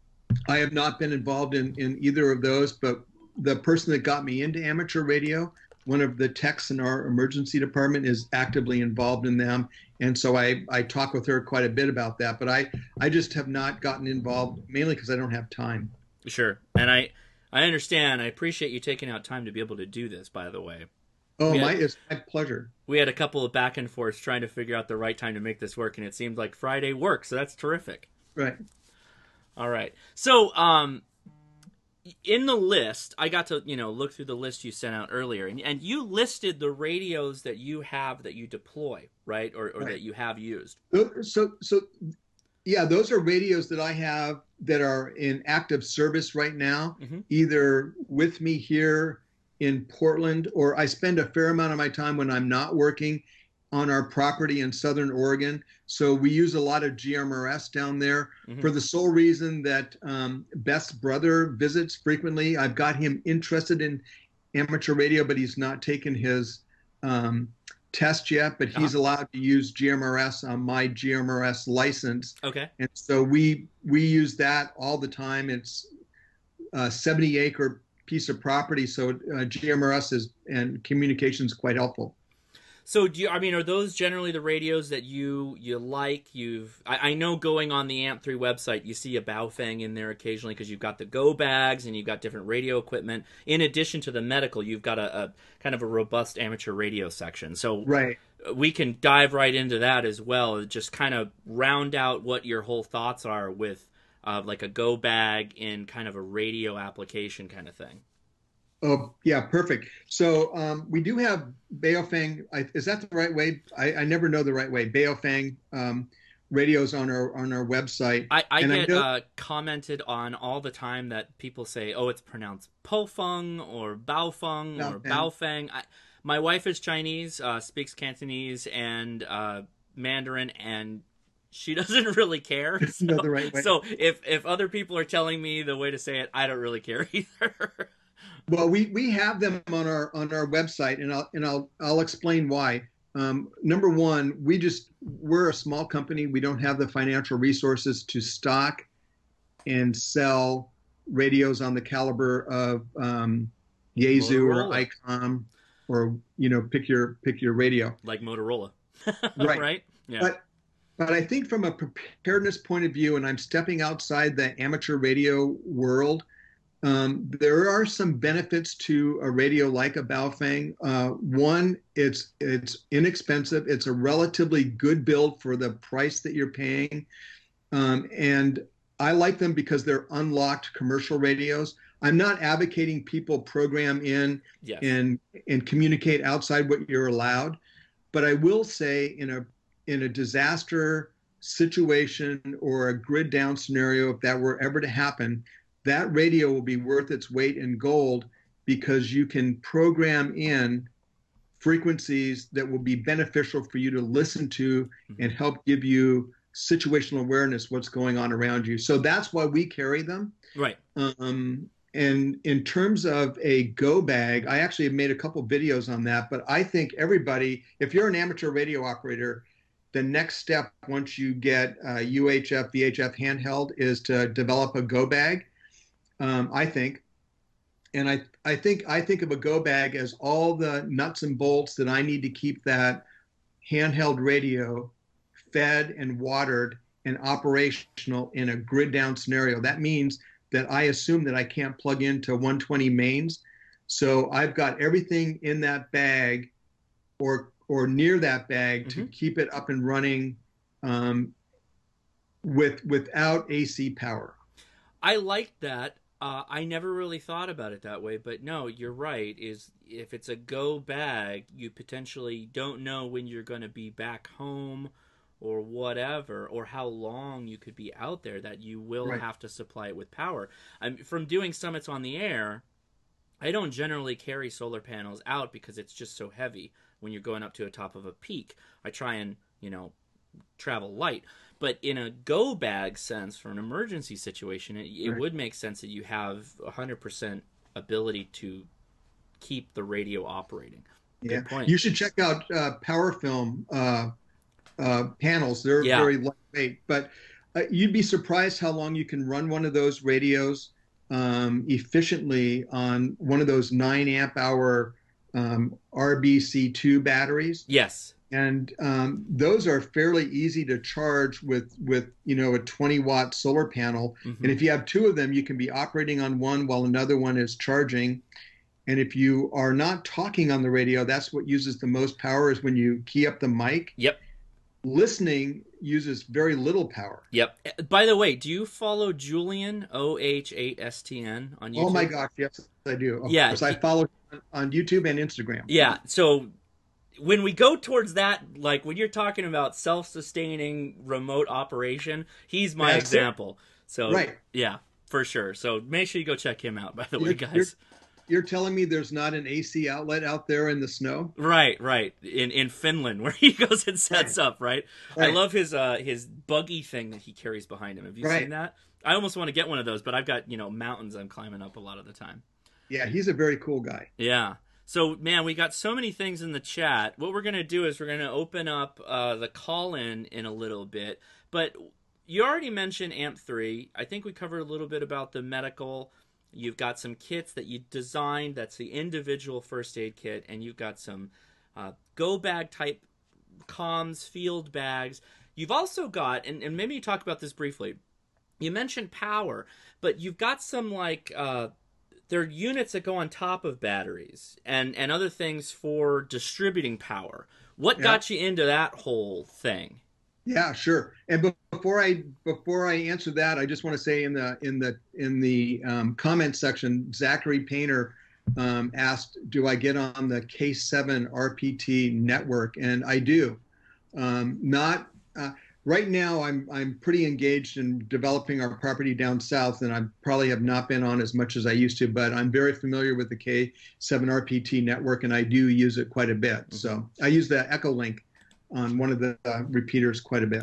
Speaker 2: I have not been involved in, in either of those, but the person that got me into amateur radio, one of the techs in our emergency department, is actively involved in them. And so I, I talk with her quite a bit about that, but I, I just have not gotten involved, mainly because I don't have time.
Speaker 1: Sure. And I, I understand. I appreciate you taking out time to be able to do this, by the way.
Speaker 2: Oh,
Speaker 1: We
Speaker 2: my,
Speaker 1: had
Speaker 2: it's my pleasure.
Speaker 1: we had a couple of back and forths trying to figure out the right time to make this work, and it seemed like Friday works, so that's terrific.
Speaker 2: Right.
Speaker 1: All right. So, um, in the list, I got to, you know, look through the list you sent out earlier, and, and you listed the radios that you have that you deploy, right? Or, or
Speaker 2: Right.
Speaker 1: that you have used.
Speaker 2: So, so yeah, those are radios that I have that are in active service right now,
Speaker 1: Mm-hmm.
Speaker 2: either with me here in Portland, or I spend a fair amount of my time when I'm not working on our property in Southern Oregon. So we use a lot of G M R S down there
Speaker 1: Mm-hmm.
Speaker 2: for the sole reason that um, Beth's brother visits frequently. I've got him interested in amateur radio, but he's not taken his um, test yet, but
Speaker 1: Uh-huh.
Speaker 2: he's allowed to use G M R S on my G M R S license.
Speaker 1: Okay.
Speaker 2: And so we we use that all the time. It's a seventy acre piece of property, so uh, G M R S is and communication is quite helpful.
Speaker 1: So do you, I mean, are those generally the radios that you you like? You've I, I know going on the A M P three website, you see a Baofeng in there occasionally because you've got the Go bags and you've got different radio equipment. In addition to the medical, you've got a, a kind of a robust amateur radio section. So
Speaker 2: Right.
Speaker 1: we can dive right into that as well. Just kind of round out what your whole thoughts are with uh, like a Go bag in kind of a radio application kind of thing.
Speaker 2: Oh, yeah, perfect. So um, we do have Baofeng. I, is that the right way? I, I never know the right way. Baofeng um, radios on our on our website.
Speaker 1: I, I
Speaker 2: and
Speaker 1: get
Speaker 2: I know,
Speaker 1: uh, commented on all the time that people say, "Oh, it's pronounced Pofeng or Baofeng or
Speaker 2: Baofeng.
Speaker 1: Baofeng." I, my wife is Chinese, uh, speaks Cantonese and uh, Mandarin, and she doesn't really care. So,
Speaker 2: know the right way.
Speaker 1: so if if other people are telling me the way to say it, I don't really care either.
Speaker 2: Well, we, we have them on our on our website, and I'll and I'll I'll explain why. Um, number one, we just we're a small company. We don't have the financial resources to stock and sell radios on the caliber of um, Yaesu or
Speaker 1: Motorola.
Speaker 2: ICOM, or you know, pick your pick your radio.
Speaker 1: Like Motorola,
Speaker 2: Right.
Speaker 1: right? Yeah.
Speaker 2: But but I think from a preparedness point of view, and I'm stepping outside the amateur radio world. Um, there are some benefits to a radio like a Baofeng. Uh, one, it's it's inexpensive. It's a relatively good build for the price that you're paying, um, and I like them because they're unlocked commercial radios. I'm not advocating people program in
Speaker 1: Yes.
Speaker 2: and and communicate outside what you're allowed, but I will say in a in a disaster situation or a grid down scenario, if that were ever to happen, that radio will be worth its weight in gold because you can program in frequencies that will be beneficial for you to listen to
Speaker 1: Mm-hmm.
Speaker 2: and help give you situational awareness, what's going on around you. So that's why we carry them.
Speaker 1: Right.
Speaker 2: Um, and in terms of a go bag, I actually have made a couple videos on that, but I think everybody, if you're an amateur radio operator, the next step once you get uh, U H F, V H F handheld is to develop a go bag. Um, I think, and I, I think I think of a go bag as all the nuts and bolts that I need to keep that handheld radio fed and watered and operational in a grid down scenario. That means that I assume that I can't plug into one twenty mains, so I've got everything in that bag, or or near that bag,
Speaker 1: Mm-hmm.
Speaker 2: to keep it up and running, um, with without A C power.
Speaker 1: I like that. Uh, I never really thought about it that way, but no, you're right. Is if it's a go bag, you potentially don't know when you're going to be back home or whatever, or how long you could be out there, that you will
Speaker 2: Right.
Speaker 1: have to supply it with power. I'm, from doing summits on the air, I don't generally carry solar panels out because it's just so heavy when you're going up to the top of a peak. I try and, you know, travel light. But in a go bag sense, for an emergency situation, it, it
Speaker 2: Right.
Speaker 1: would make sense that you have one hundred percent ability to keep the radio operating. Good
Speaker 2: Yeah,
Speaker 1: point.
Speaker 2: you should check out uh, PowerFilm uh, uh, panels. They're
Speaker 1: Yeah.
Speaker 2: very lightweight, but uh, you'd be surprised how long you can run one of those radios um, efficiently on one of those nine amp hour um, R B C two batteries.
Speaker 1: Yes.
Speaker 2: And um, those are fairly easy to charge with with you know a twenty watt solar panel.
Speaker 1: Mhm.
Speaker 2: And if you have two of them, you can be operating on one while another one is charging. And if you are not talking on the radio, that's what uses the most power is when you key up the mic.
Speaker 1: Yep.
Speaker 2: Listening uses very little power.
Speaker 1: Yep. By the way, do you follow Julian O H eight S T N on YouTube?
Speaker 2: Oh my gosh, yes, I do. Of
Speaker 1: yeah,
Speaker 2: course, I follow on YouTube and Instagram.
Speaker 1: Yeah. So when we go towards that, like when you're talking about self-sustaining remote operation, he's my That's example. It. So
Speaker 2: right.
Speaker 1: Yeah, for sure. So make sure you go check him out. By the
Speaker 2: you're,
Speaker 1: way, guys.
Speaker 2: You're, you're telling me there's not an A C outlet out there in the snow?
Speaker 1: Right, right. In in Finland, where he goes and sets right. up. Right? right. I love his uh his buggy thing that he carries behind him. Have you right. seen that? I almost want to get one of those, but I've got you know mountains I'm climbing up a lot of the time.
Speaker 2: Yeah, he's a very cool guy.
Speaker 1: Yeah. So, man, we got so many things in the chat. What we're going to do is we're going to open up uh, the call-in in a little bit. But you already mentioned A M P three. I think we covered a little bit about the medical. You've got some kits that you designed. That's the individual first aid kit. And you've got some uh, go bag type comms, field bags. You've also got, and, and maybe you talk about this briefly. You mentioned power, but you've got some like... Uh, There are units that go on top of batteries and, and other things for distributing power. What yeah. got you into that whole thing?
Speaker 2: Yeah, sure. And before I before I answer that, I just want to say in the in the in the um, comment section, Zachary Painter um, asked, "Do I get on the K seven R P T network?" And I do. Um, not. Uh, Right now, I'm I'm pretty engaged in developing our property down south, and I probably have not been on as much as I used to, but I'm very familiar with the K seven R P T network, and I do use it quite a bit. Mm-hmm. So I use the Echolink on one of the uh, repeaters quite a bit.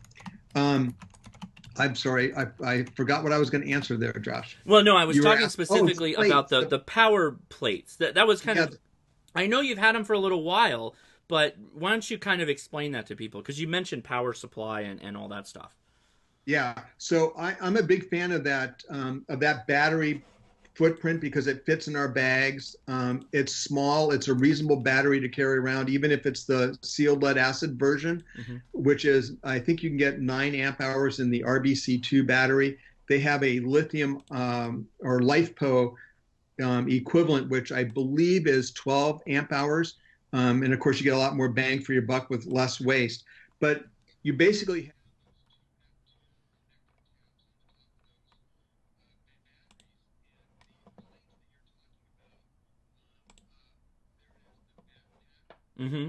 Speaker 2: Um, I'm sorry, I, I forgot what I was going to answer there, Josh.
Speaker 1: Well, no, I was you talking asked, specifically oh, about the, the power plates. That that was kind yeah. of. I know you've had them for a little while. But why don't you kind of explain that to people? Because you mentioned power supply and, and all that stuff.
Speaker 2: Yeah, so I, I'm a big fan of that um, of that battery footprint because it fits in our bags. Um, it's small. It's a reasonable battery to carry around, even if it's the sealed lead acid version, mm-hmm. which is, I think you can get nine amp hours in the R B C two battery. They have a lithium um, or LiFePO um, equivalent, which I believe is twelve amp hours. Um, and of course, you get a lot more bang for your buck with less waste. But you basically
Speaker 1: Mm-hmm.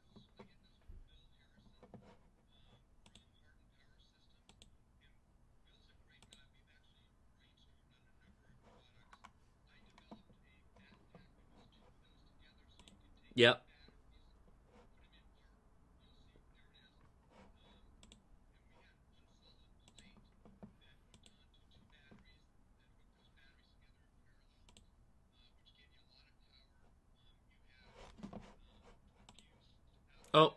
Speaker 1: Yep. Oh.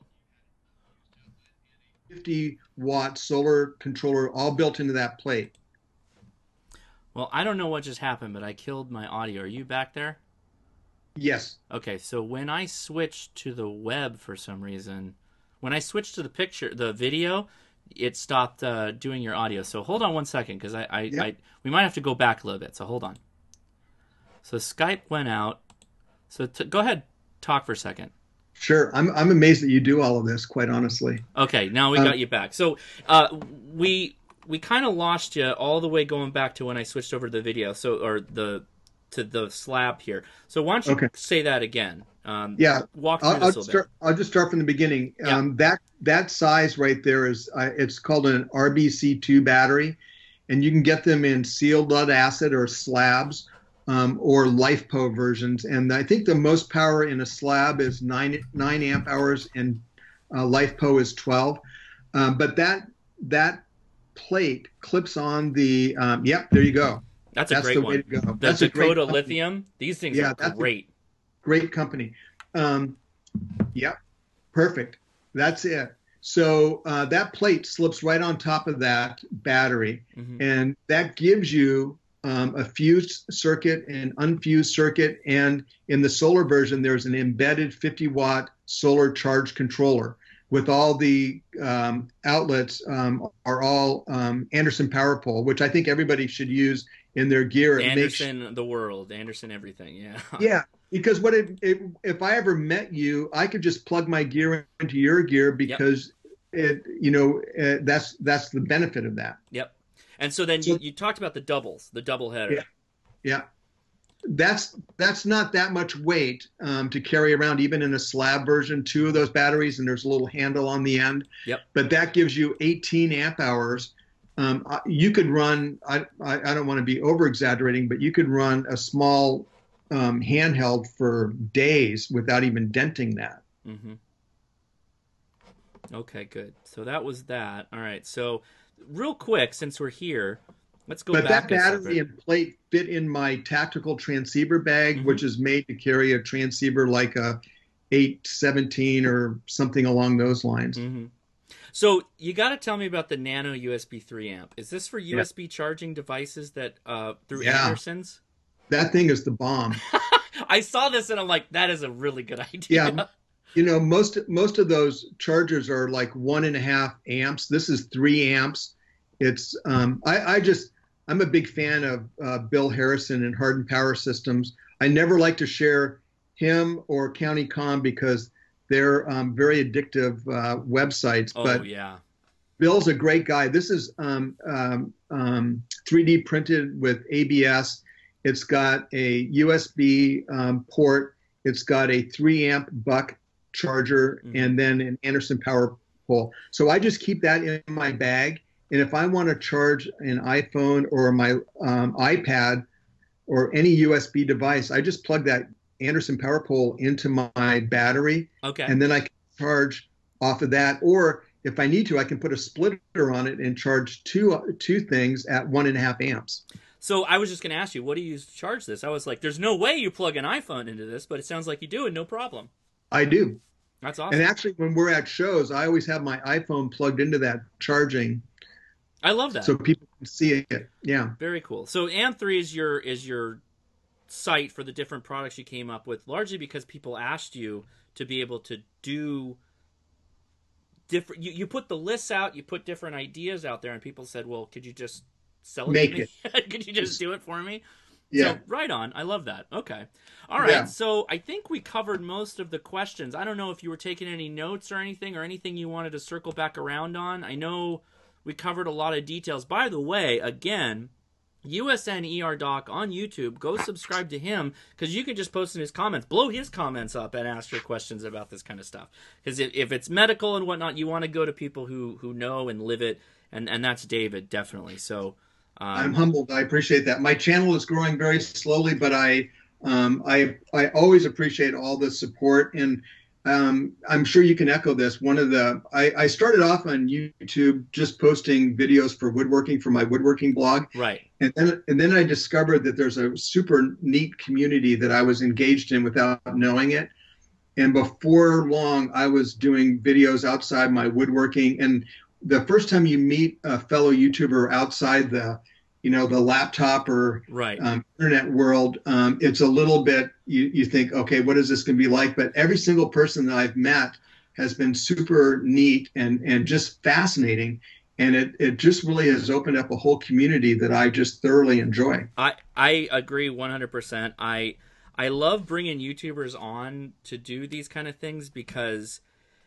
Speaker 2: fifty watt solar controller all built into that plate.
Speaker 1: Well, I don't know what just happened, but I killed my audio. Are you back there?
Speaker 2: Yes.
Speaker 1: Okay, so when I switched to the web for some reason, when I switched to the picture, the video, it stopped uh, doing your audio. So hold on one second, because I, I, yep. I, we might have to go back a little bit. So hold on. So Skype went out. So t- go ahead, talk for a second.
Speaker 2: Sure. I'm I'm amazed that you do all of this, quite honestly.
Speaker 1: Okay, now we um, got you back. So uh, we we kind of lost you all the way going back to when I switched over to the video. So or the to the slab here. So why don't you okay. say that again? Um,
Speaker 2: yeah.
Speaker 1: Walk through
Speaker 2: I'll,
Speaker 1: this
Speaker 2: I'll
Speaker 1: a little
Speaker 2: start,
Speaker 1: bit.
Speaker 2: I'll just start from the beginning.
Speaker 1: Yeah.
Speaker 2: Um, that that size right there is uh, it's called an R B C two battery, and you can get them in sealed lead acid or slabs. Um, or LiFePO versions, and I think the most power in a slab is nine nine amp hours, and uh, LiFePO is twelve. Um, but that that plate clips on the. Um, yep, there you go.
Speaker 1: That's a
Speaker 2: that's
Speaker 1: great
Speaker 2: the
Speaker 1: one.
Speaker 2: Way to go.
Speaker 1: The
Speaker 2: that's
Speaker 1: Dakota Lithium. These things
Speaker 2: yeah,
Speaker 1: are
Speaker 2: that's
Speaker 1: great.
Speaker 2: Great company. Um, yep, perfect. That's it. So uh, that plate slips right on top of that battery, mm-hmm. and that gives you. Um, a fused circuit and unfused circuit, and in the solar version, there's an embedded fifty watt solar charge controller with all the um, outlets um, are all um, Anderson Power Pole, which I think everybody should use in their gear. It makes
Speaker 1: Anderson, the world, Anderson, everything. Yeah.
Speaker 2: yeah, because what it, it if I ever met you, I could just plug my gear into your gear
Speaker 1: Yep.
Speaker 2: because it you know uh, that's that's the benefit of that.
Speaker 1: Yep. And so then
Speaker 2: So
Speaker 1: you, you talked about the doubles, the double
Speaker 2: yeah,
Speaker 1: header.
Speaker 2: yeah. That's that's not that much weight um, to carry around, even in a slab version. Two of those batteries, and there's a little handle on the end.
Speaker 1: Yep.
Speaker 2: But that gives you eighteen amp hours. Um, you could run. I I, I don't want to be over exaggerating, but you could run a small um, handheld for days without even denting that.
Speaker 1: Mm-hmm. Okay, good. So that was that. All right. So real quick, since we're here, let's go
Speaker 2: But
Speaker 1: back
Speaker 2: that
Speaker 1: a
Speaker 2: battery
Speaker 1: separate.
Speaker 2: and plate fit in my tactical transceiver bag,
Speaker 1: Mhm.
Speaker 2: which is made to carry a transceiver like a eight seventeen or something along those lines.
Speaker 1: Mm-hmm. So you got to tell me about the Nano U S B three amp. Is this for
Speaker 2: Yeah.
Speaker 1: U S B charging devices that uh, through
Speaker 2: Yeah.
Speaker 1: Anderson's?
Speaker 2: That thing is the bomb.
Speaker 1: I saw this and I'm like, that is a really good idea.
Speaker 2: Yeah. You know, most most of those chargers are like one and a half amps. This is three amps. It's um, I, I just I'm a big fan of uh, Bill Harrison and Hardened Power Systems. I never like to share him or County Com because they're um, very addictive uh, websites.
Speaker 1: Oh
Speaker 2: But
Speaker 1: yeah.
Speaker 2: Bill's a great guy. This is um, um, um, three D printed with A B S. It's got a U S B um, port. It's got a three amp buck charger,
Speaker 1: Mhm.
Speaker 2: and then an Anderson power pole. So I just keep that in my bag. And if I want to charge an iPhone or my um, iPad or any U S B device, I just plug that Anderson power pole into my battery,
Speaker 1: Okay.
Speaker 2: and then I can charge off of that. Or if I need to, I can put a splitter on it and charge two two things at one and a half amps.
Speaker 1: So I was just going to ask you, what do you use to charge this? I was like, there's no way you plug an iPhone into this, but it sounds like you do, and no problem.
Speaker 2: I do.
Speaker 1: That's awesome.
Speaker 2: And actually, when we're at shows, I always have my iPhone plugged into that charging
Speaker 1: I love that.
Speaker 2: so people can see it. Yeah.
Speaker 1: Very cool. So A M three is your is your site for the different products you came up with, largely because people asked you to be able to do different. You, you put the lists out, you put different ideas out there, and people said, "Well, could you just sell it
Speaker 2: Make
Speaker 1: to me? Could you just do it for me?"
Speaker 2: Yeah.
Speaker 1: So, right on. I love that. Okay. All right.
Speaker 2: Yeah.
Speaker 1: So I think we covered most of the questions. I don't know if you were taking any notes or anything or anything you wanted to circle back around on. I know we covered a lot of details. By the way, again, U S N E R Doc on YouTube. Go subscribe to him because you can just post in his comments. Blow his comments up and ask your questions about this kind of stuff. Because if, if it's medical and whatnot, you want to go to people who, who know and live it. And, and that's David, definitely. So um,
Speaker 2: I'm humbled. I appreciate that. My channel is growing very slowly, but I um, I I always appreciate all the support, and um, I'm sure you can echo this. One of the I, I started off on YouTube just posting videos for woodworking for my woodworking blog,
Speaker 1: right.
Speaker 2: and then and then I discovered that there's a super neat community that I was engaged in without knowing it. And before long, I was doing videos outside my woodworking. And the first time you meet a fellow YouTuber outside the, you know, the laptop or
Speaker 1: Right.
Speaker 2: um, internet world, um, it's a little bit, you, you think, okay, what is this going to be like? But every single person that I've met has been super neat and, and just fascinating. And it, it just really has opened up a whole community that I just thoroughly enjoy.
Speaker 1: I, I agree one hundred percent. I I love bringing YouTubers on to do these kind of things because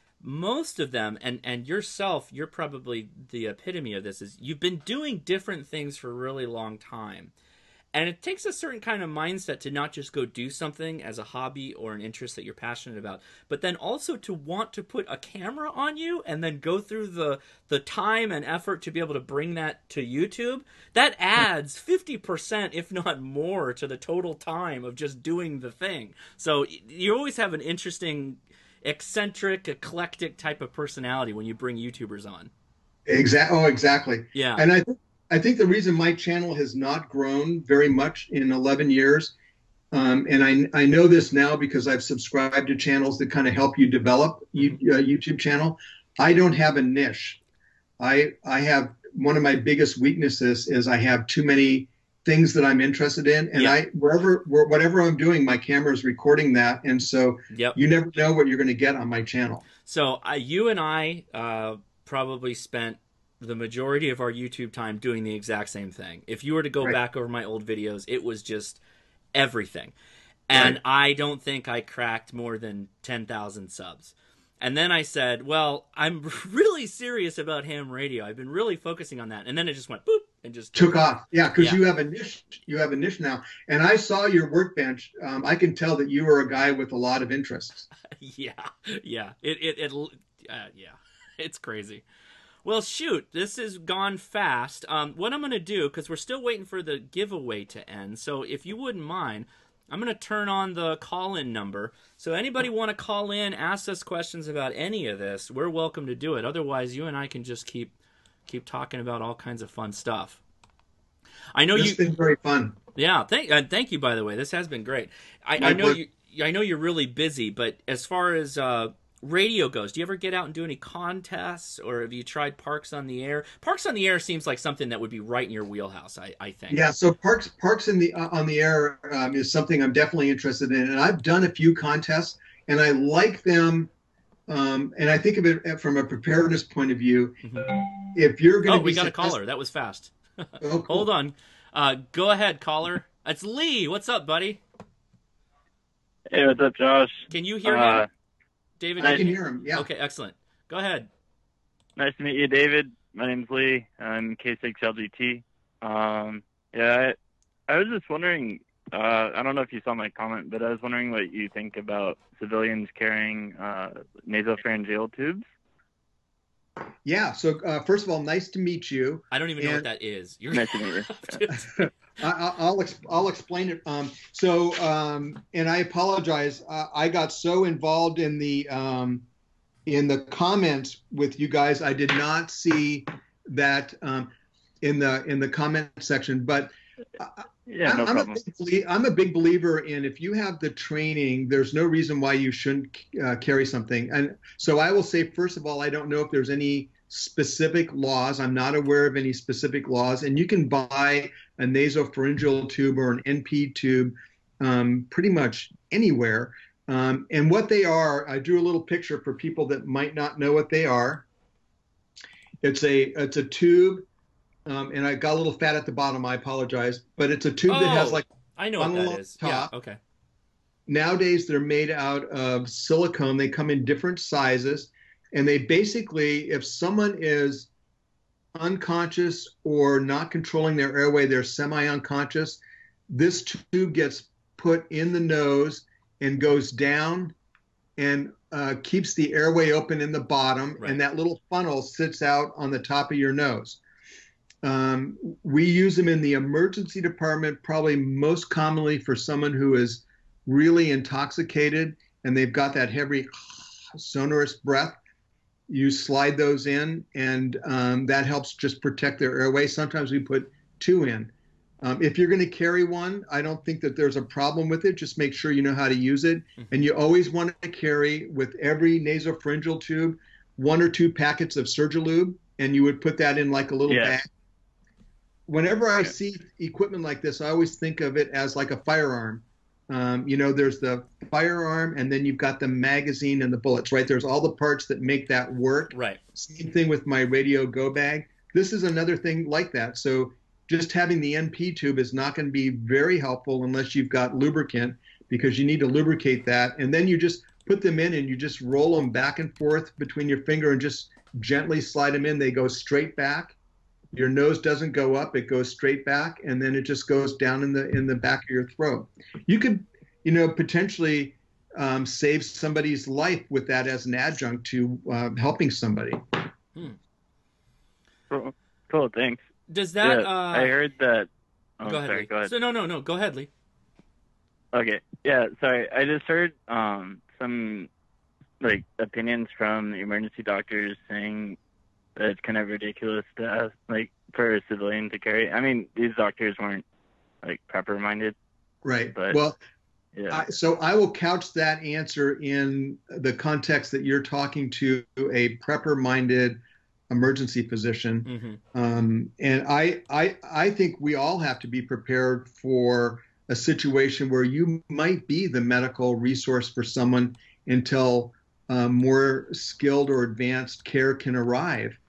Speaker 1: most of them, and, and yourself, you're probably the epitome of this, is you've been doing different things for a really long time. And it takes a certain kind of mindset to not just go do something as a hobby or an interest that you're passionate about, but then also to want to put a camera on you and then go through the the time and effort to be able to bring that to YouTube. That adds fifty percent, if not more, to the total time of just doing the thing. So you always have an interesting, eccentric, eclectic type of personality when you bring YouTubers on.
Speaker 2: Exactly. Oh, exactly.
Speaker 1: Yeah.
Speaker 2: And I think I think the reason my channel has not grown very much in eleven years, um, and I, I know this now because I've subscribed to channels that kind of help you develop you, uh, YouTube channel. I don't have a niche. I I have one of my biggest weaknesses is I have too many things that I'm interested in, and
Speaker 1: Yeah.
Speaker 2: I wherever whatever I'm doing, my camera is recording that, and so
Speaker 1: Yep.
Speaker 2: you never know what you're going to get on my channel.
Speaker 1: So uh, you and I uh, probably spent the majority of our YouTube time doing the exact same thing. If you were to go
Speaker 2: Right.
Speaker 1: back over my old videos, it was just everything. And
Speaker 2: Right.
Speaker 1: I don't think I cracked more than ten thousand subs. And then I said, well, I'm really serious about ham radio. I've been really focusing on that. And then it just went boop and just
Speaker 2: Took off. Yeah, because
Speaker 1: Yeah.
Speaker 2: you have a niche. You have a niche now, and I saw your workbench. Um, I can tell that you are a guy with a lot of interests.
Speaker 1: yeah, yeah. It, it, it, uh, yeah. It's crazy. Well, shoot, this has gone fast. Um, what I'm going to do, because we're still waiting for the giveaway to end, so if you wouldn't mind, I'm going to turn on the call-in number. So anybody want to call in, ask us questions about any of this, we're welcome to do it. Otherwise, you and I can just keep keep talking about all kinds of fun stuff. I know
Speaker 2: This
Speaker 1: you.
Speaker 2: has been very fun.
Speaker 1: Yeah, thank uh, thank you. By the way, this has been great. I, I know you. I know you're really busy, but as far as uh, radio goes, do you ever get out and do any contests, or have you tried Parks on the Air? Parks on the Air seems like something that would be right in your wheelhouse. I, I think.
Speaker 2: Yeah, so parks parks in the uh, on the air um, is something I'm definitely interested in, and I've done a few contests, and I like them. Um, and I think of it from a preparedness point of view.
Speaker 1: Mm-hmm.
Speaker 2: If you're going
Speaker 1: oh,
Speaker 2: to,
Speaker 1: we got a caller. That was fast.
Speaker 2: Oh, cool.
Speaker 1: Hold on. Uh, go ahead, caller. It's Lee. What's up, buddy?
Speaker 3: Hey, what's up, Josh?
Speaker 1: Can you hear
Speaker 3: Uh,
Speaker 1: him, David?
Speaker 2: I can hear him. Yeah.
Speaker 1: Okay, excellent. Go ahead.
Speaker 3: Nice to meet you, David. My name's Lee. I'm K six L G T. Um, yeah, I, I was just wondering, uh, I don't know if you saw my comment, but I was wondering what you think about civilians carrying uh, nasopharyngeal tubes.
Speaker 2: Yeah. So uh, first of all, nice to meet you.
Speaker 1: I don't even know
Speaker 2: And-
Speaker 1: what that is. You're
Speaker 3: Nice to meet you.
Speaker 2: I, I- I'll ex- I'll explain it. Um, so, um, and I apologize. Uh, I got so involved in the um, in the comments with you guys, I did not see that um, in the in the comment section. But
Speaker 3: Yeah,
Speaker 2: I'm,
Speaker 3: no
Speaker 2: I'm,
Speaker 3: problem.
Speaker 2: a big, belie- I'm a big believer in if you have the training, there's no reason why you shouldn't uh, carry something. And so I will say, first of all, I don't know if there's any specific laws. I'm not aware of any specific laws. And you can buy a nasopharyngeal tube or an N P tube um, pretty much anywhere. Um, and what they are, I drew a little picture for people that might not know what they are. It's a it's a tube. Um, and I got a little fat at the bottom. I apologize, but it's a tube that has
Speaker 1: Oh,
Speaker 2: like
Speaker 1: I know what
Speaker 2: funnel
Speaker 1: that
Speaker 2: on
Speaker 1: is.
Speaker 2: top.
Speaker 1: Yeah. Okay.
Speaker 2: Nowadays they're made out of silicone. They come in different sizes, and they basically, if someone is unconscious or not controlling their airway, they're semi-unconscious, this tube gets put in the nose and goes down and uh, keeps the airway open in the bottom,
Speaker 1: Right.
Speaker 2: and that little funnel sits out on the top of your nose. Um, we use them in the emergency department, probably most commonly for someone who is really intoxicated and they've got that heavy sonorous breath. You slide those in, and um, that helps just protect their airway. Sometimes we put two in. Um, if you're going to carry one, I don't think that there's a problem with it. Just make sure you know how to use it.
Speaker 1: Mm-hmm.
Speaker 2: And you always want to carry with every nasopharyngeal tube one or two packets of Surgilube, and you would put that in like a little
Speaker 3: Yeah.
Speaker 2: bag. Whenever I see equipment like this, I always think of it as like a firearm. Um, you know, there's the firearm, and then you've got the magazine and the bullets, right? There's all the parts that make that work.
Speaker 1: Right.
Speaker 2: Same thing with my radio go bag. This is another thing like that. So just having the N P tube is not going to be very helpful unless you've got lubricant, because you need to lubricate that. And then you just put them in and you just roll them back and forth between your finger and just gently slide them in. They go straight back. Your nose doesn't go up, it goes straight back, and then it just goes down in the in the back of your throat. You could, you know, potentially um, save somebody's life with that as an adjunct to uh, helping somebody.
Speaker 3: Cool. Cool, thanks.
Speaker 1: Does that?
Speaker 3: yeah,
Speaker 1: uh,
Speaker 3: I heard that. Oh,
Speaker 1: go ahead.
Speaker 3: sorry,
Speaker 1: Lee.
Speaker 3: go ahead.
Speaker 1: So no, no, no. Go ahead, Lee.
Speaker 3: Okay. Yeah, sorry. I just heard um, some like opinions from the emergency doctors saying that it's kind of ridiculous to ask, like, for a civilian to carry. I mean, these doctors weren't like proper minded.
Speaker 2: Right.
Speaker 3: But-
Speaker 2: well,
Speaker 3: Yeah.
Speaker 2: I, so I will couch that answer in the context that you're talking to a prepper-minded emergency physician.
Speaker 1: Mm-hmm.
Speaker 2: Um, and I, I, I think we all have to be prepared for a situation where you might be the medical resource for someone until uh, more skilled or advanced care can arrive.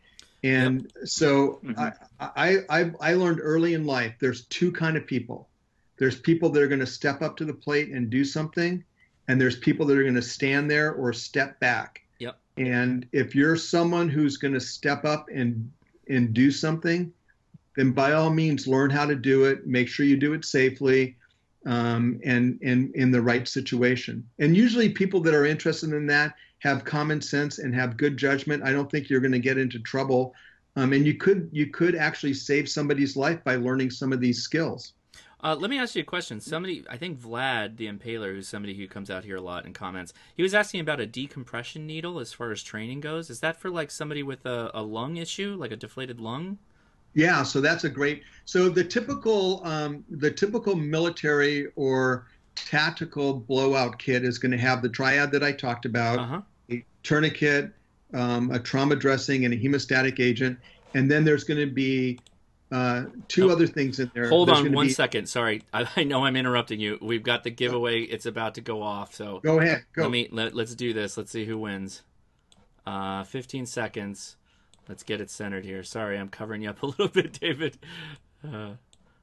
Speaker 2: And so
Speaker 3: Mhm.
Speaker 2: I, I, I, I learned early in life, there's two kind of people. There's people that are going to step up to the plate and do something, and there's people that are going to stand there or step back.
Speaker 1: Yep.
Speaker 2: And if you're someone who's going to step up and and do something, then by all means learn how to do it. Make sure you do it safely, um, and and in the right situation. And usually, people that are interested in that have common sense and have good judgment. I don't think you're going to get into trouble, um, and you could you could actually save somebody's life by learning some of these skills.
Speaker 1: Uh, let me ask you a question. Somebody, I think Vlad, the Impaler, who's somebody who comes out here a lot and comments, he was asking about a decompression needle as far as training goes. Is that for like somebody with a, a lung issue, like a deflated lung?
Speaker 2: Yeah, so that's a great. So the typical um, the typical military or tactical blowout kit is going to have the triad that I talked about:
Speaker 1: Uh-huh.
Speaker 2: a tourniquet, um, a trauma dressing, and a hemostatic agent. And then there's going to be uh, two
Speaker 1: Oh.
Speaker 2: other things in there.
Speaker 1: Hold
Speaker 2: There's
Speaker 1: on
Speaker 2: gonna
Speaker 1: one
Speaker 2: be,
Speaker 1: second. Sorry, I, I know I'm interrupting you. We've got the giveaway. It's about to go off. So
Speaker 2: Go ahead. Go.
Speaker 1: let me let, let's do this. Let's see who wins. Uh, fifteen seconds. Let's get it centered here. Sorry, I'm covering you up a little bit, David. Uh,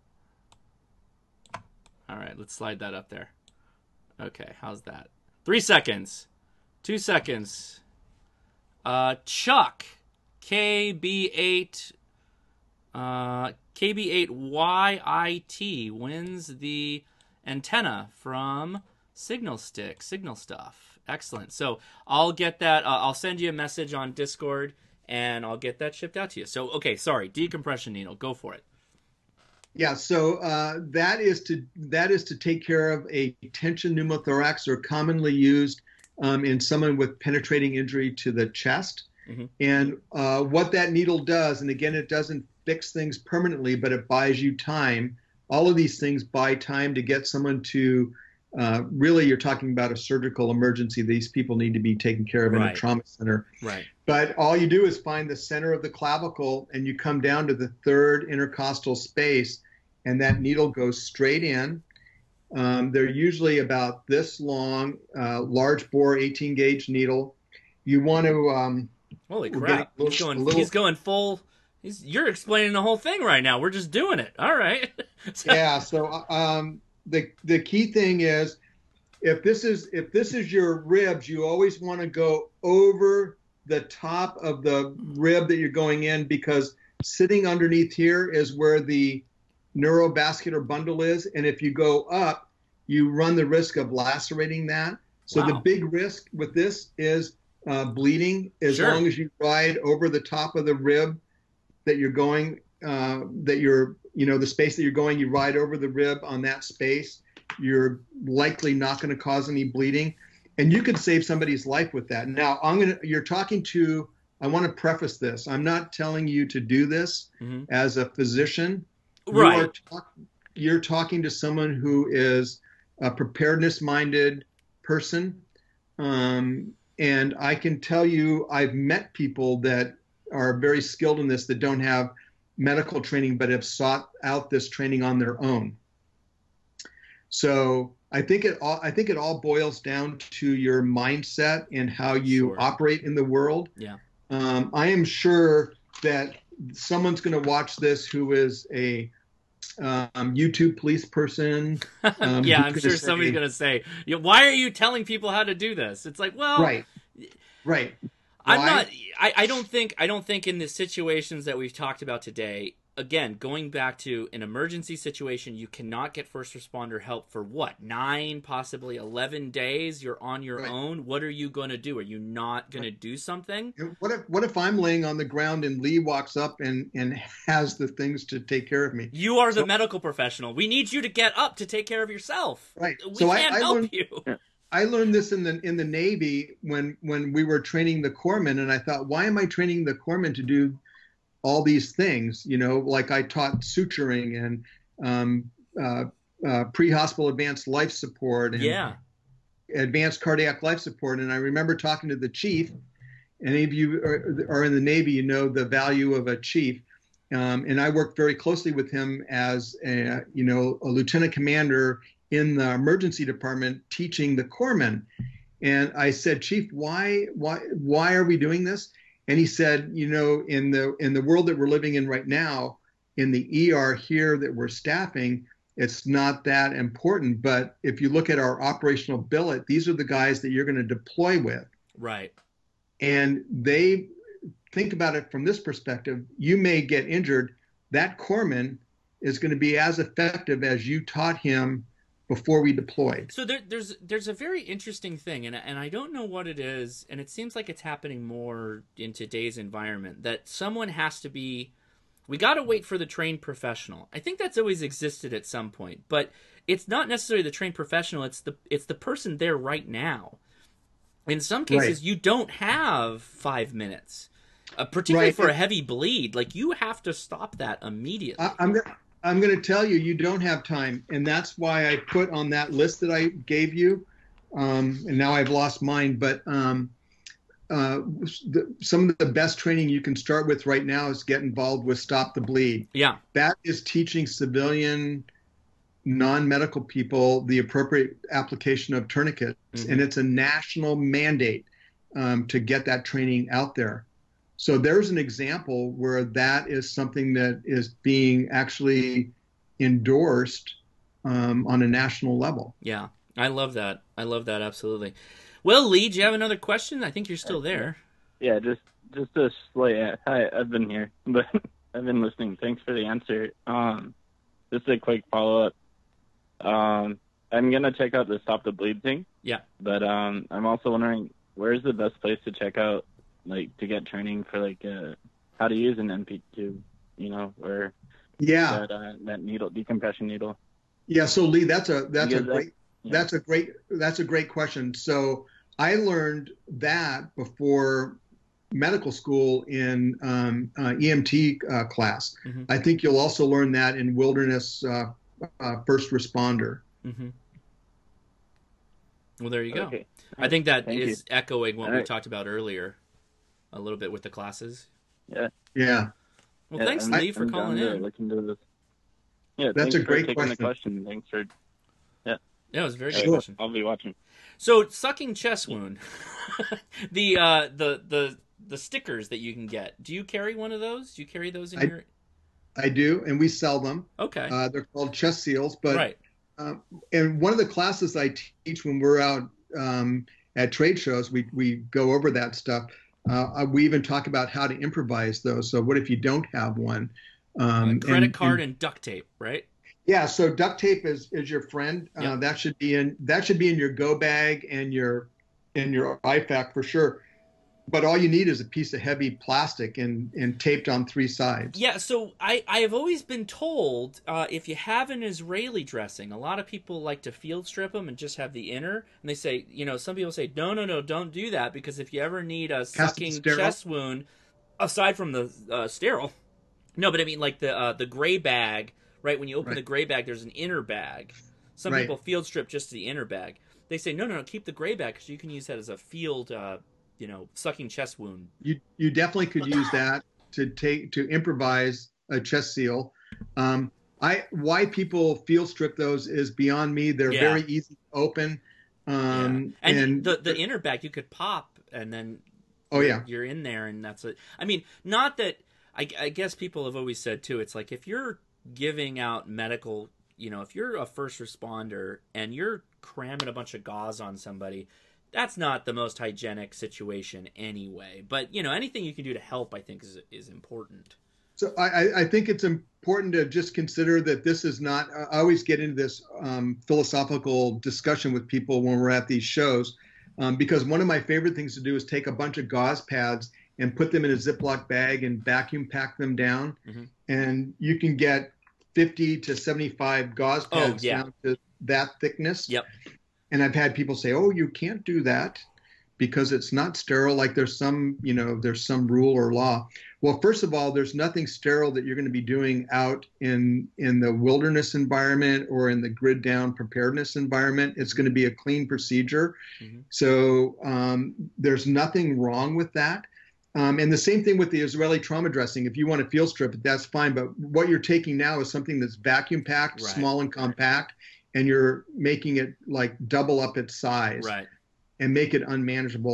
Speaker 1: all right, let's slide that up there. Okay, how's that? Three seconds. Two seconds. Uh, Chuck, K B eight, uh, K B eight Y I T wins the antenna from Signal Stick, Signal Stuff. Excellent. So I'll get that. Uh, I'll send you a message on Discord, and I'll get that shipped out to you. So, okay, sorry, decompression needle. Go for it.
Speaker 2: Yeah, so uh, that is to that is to take care of a tension pneumothorax, or commonly used um, in someone with penetrating injury to the chest.
Speaker 1: Mm-hmm.
Speaker 2: And uh, what that needle does, and again, it doesn't fix things permanently, but it buys you time. All of these things buy time to get someone to uh, really, you're talking about a surgical emergency. These people need to be taken care of in
Speaker 1: Right.
Speaker 2: a trauma center.
Speaker 1: Right.
Speaker 2: But all you do is find the center of the clavicle, and you come down to the third intercostal space, and that needle goes straight in. Um, they're usually about this long, uh, large bore eighteen gauge needle. You want to. Um,
Speaker 1: Holy
Speaker 2: We're
Speaker 1: crap!
Speaker 2: getting a
Speaker 1: He's
Speaker 2: little-
Speaker 1: going.
Speaker 2: a little-
Speaker 1: He's going full. He's. You're explaining the whole thing right now. We're just doing it. All right.
Speaker 2: yeah. So um, the the key thing is, if this is if this is your ribs, you always want to go over the top of the rib that you're going in, because sitting underneath here is where the neurovascular bundle is, and if you go up, you run the risk of lacerating that. So the
Speaker 1: Wow.
Speaker 2: big risk with this is uh, bleeding, as
Speaker 1: Sure.
Speaker 2: long as you ride over the top of the rib that you're going, uh, that you're, you know, the space that you're going, you ride over the rib on that space, you're likely not going to cause any bleeding, and you could save somebody's life with that. Now, I'm gonna, you're talking to, I want to preface this. I'm not telling you to do this
Speaker 1: Mhm.
Speaker 2: as a physician.
Speaker 1: Right.
Speaker 2: You are talk, you're talking to someone who is a preparedness-minded person. Um, and I can tell you, I've met people that are very skilled in this that don't have medical training, but have sought out this training on their own. So I think it all, I think it all boils down to your mindset and how you
Speaker 1: Sure.
Speaker 2: operate in the world.
Speaker 1: Yeah.
Speaker 2: Um, I am sure that someone's going to watch this who is a um, YouTube police person. Um,
Speaker 1: yeah,
Speaker 2: who's
Speaker 1: I'm
Speaker 2: gonna
Speaker 1: sure
Speaker 2: say-
Speaker 1: somebody's gonna say, "Yeah, why are you telling people how to do this?" It's like, well,
Speaker 2: Right. Right.
Speaker 1: I'm
Speaker 2: Why?
Speaker 1: not. I, I don't think. I don't think in the situations that we've talked about today. Again, going back to an emergency situation, you cannot get first responder help for what, nine, possibly eleven days. You're on your
Speaker 2: Right.
Speaker 1: own. What are you going to do? Are you not going to do something?
Speaker 2: What if what if I'm laying on the ground and Lee walks up and, and has the things to take care of me?
Speaker 1: You are the
Speaker 2: So-
Speaker 1: medical professional. We need you to get up to take care of yourself.
Speaker 2: Right.
Speaker 1: We
Speaker 2: So I-
Speaker 1: can't
Speaker 2: I
Speaker 1: help
Speaker 2: learned-
Speaker 1: you.
Speaker 2: I learned this in the in the Navy when when we were training the corpsmen, and I thought, why am I training the corpsmen to do all these things? You know, like I taught suturing and um, uh, uh, pre-hospital advanced life support and
Speaker 1: Yeah.
Speaker 2: advanced cardiac life support. And I remember talking to the chief. Any of you are, are in the Navy, you know the value of a chief. Um, and I worked very closely with him as a, you know, a lieutenant commander in the emergency department teaching the corpsmen. And I said, Chief, why, why, why are we doing this? And he said, you know, in the in the world that we're living in right now, in the E R here that we're staffing, it's not that important. But if you look at our operational billet, these are the guys that you're going to deploy with.
Speaker 1: Right.
Speaker 2: And they think about it from this perspective. You may get injured. That corpsman is going to be as effective as you taught him before we deployed.
Speaker 1: So there, there's there's a very interesting thing, and and I don't know what it is, and it seems like it's happening more in today's environment, that someone has to be, we got to wait for the trained professional. I think that's always existed at some point, but it's not necessarily the trained professional. It's the it's the person there right now. In some cases, right. you don't have five minutes, uh, particularly right. for a heavy bleed. Like, you have to stop that immediately.
Speaker 2: I, I'm gonna I'm going to tell you, you don't have time. And that's why I put on that list that I gave you. Um, and now I've lost mine. But um, uh, the, some of the best training you can start with right now is get involved with Stop the Bleed.
Speaker 1: Yeah.
Speaker 2: That is teaching civilian, non-medical people the appropriate application of tourniquets. Mm-hmm. And it's a national mandate um, to get that training out there. So there's an example where that is something that is being actually endorsed um, on a national level.
Speaker 1: Yeah, I love that. I love that, absolutely. Well, Lee, do you have another question? I think you're still there.
Speaker 3: Yeah, just just a slight. Hi, I've been here, but I've been listening. Thanks for the answer. Um, just a quick follow-up. Um, I'm going to check out the Stop the Bleed thing.
Speaker 1: Yeah.
Speaker 3: But um, I'm also wondering, where's the best place to check out, like, to get training for, like, uh, how to use an M P two, you know, or
Speaker 2: yeah,
Speaker 3: that, uh, that needle, decompression needle.
Speaker 2: Yeah. So Lee, that's a, that's a
Speaker 3: that,
Speaker 2: great, yeah. that's a great, that's a great question. So I learned that before medical school in um, uh, E M T uh, class. Mm-hmm. I think you'll also learn that in wilderness uh, uh, first responder.
Speaker 1: Mm-hmm. Well, there you go.
Speaker 3: Okay.
Speaker 1: I think that
Speaker 3: Thank
Speaker 1: is
Speaker 3: you.
Speaker 1: echoing what
Speaker 3: All
Speaker 1: we
Speaker 3: right.
Speaker 1: talked about earlier a little bit with the classes.
Speaker 3: Yeah.
Speaker 2: Yeah.
Speaker 1: Well,
Speaker 3: yeah,
Speaker 1: thanks,
Speaker 3: I'm,
Speaker 1: Lee, for
Speaker 3: I'm
Speaker 1: calling
Speaker 3: down to
Speaker 1: in.
Speaker 3: look into this. Yeah,
Speaker 2: That's
Speaker 3: thanks
Speaker 2: a
Speaker 3: for
Speaker 2: great
Speaker 3: taking
Speaker 2: question.
Speaker 3: the question. Thanks for. Yeah.
Speaker 1: Yeah, it was a very good
Speaker 2: Sure.
Speaker 1: question.
Speaker 3: I'll be watching.
Speaker 1: So, sucking chest wound, the uh, the the the stickers that you can get. Do you carry one of those? Do you carry those in
Speaker 2: I,
Speaker 1: your?
Speaker 2: I do, and we sell them.
Speaker 1: Okay.
Speaker 2: Uh, they're called chest seals, but
Speaker 1: right.
Speaker 2: um, and one of the classes I teach when we're out um, at trade shows, we we go over that stuff. Uh, we even talk about how to improvise those. So, what if you don't have one? Um,
Speaker 1: uh, credit
Speaker 2: and,
Speaker 1: card
Speaker 2: and,
Speaker 1: and duct tape, right?
Speaker 2: Yeah, so duct tape is, is your friend. Uh,
Speaker 1: Yep.
Speaker 2: That should be in that should be in your go bag and your in your I FAC for sure. But all you need is a piece of heavy plastic and, and taped on three sides.
Speaker 1: Yeah, so I, I have always been told uh, if you have an Israeli dressing, a lot of people like to field strip them and just have the inner. And they say, you know, some people say, no, no, no, don't do that, because if you ever need a sucking
Speaker 2: sterile.
Speaker 1: chest wound, aside from the uh, sterile, no, but I mean like the uh, the gray bag, right? When you open
Speaker 2: Right.
Speaker 1: the gray bag, there's an inner bag. Some
Speaker 2: Right.
Speaker 1: people field strip just the inner bag. They say, no, no, no, keep the gray bag because you can use that as a field, uh, you know, sucking chest wound.
Speaker 2: You you definitely could use that to take to improvise a chest seal. Um, I why people field strip those is beyond me. They're
Speaker 1: Yeah.
Speaker 2: very easy to open. Um,
Speaker 1: yeah. and,
Speaker 2: and
Speaker 1: the the inner bag you could pop, and then
Speaker 2: oh yeah,
Speaker 1: you're in there, and that's it. I mean, not that I, I guess people have always said too. It's like if you're giving out medical, you know, if you're a first responder and you're cramming a bunch of gauze on somebody, that's not the most hygienic situation anyway. But you know, anything you can do to help, I think, is is important.
Speaker 2: So I, I think it's important to just consider that this is not, I always get into this um, philosophical discussion with people when we're at these shows, um, because one of my favorite things to do is take a bunch of gauze pads and put them in a Ziploc bag and vacuum pack them down. Mm-hmm. And you can get fifty to seventy-five gauze pads
Speaker 1: oh, yeah.
Speaker 2: down to that thickness.
Speaker 1: Yep.
Speaker 2: And I've had people say, oh, you can't do that because it's not sterile. Like there's some, you know, there's some rule or law. Well, first of all, there's nothing sterile that you're going to be doing out in in the wilderness environment or in the grid down preparedness environment. It's going to be a clean procedure. Mm-hmm. So um, there's nothing wrong with that. Um, and the same thing with the Israeli trauma dressing. If you want to field strip it, that's fine. But what you're taking now is something that's vacuum packed,
Speaker 1: right.
Speaker 2: small and compact, and you're making it like double up its size.
Speaker 1: Right.
Speaker 2: And make it unmanageable.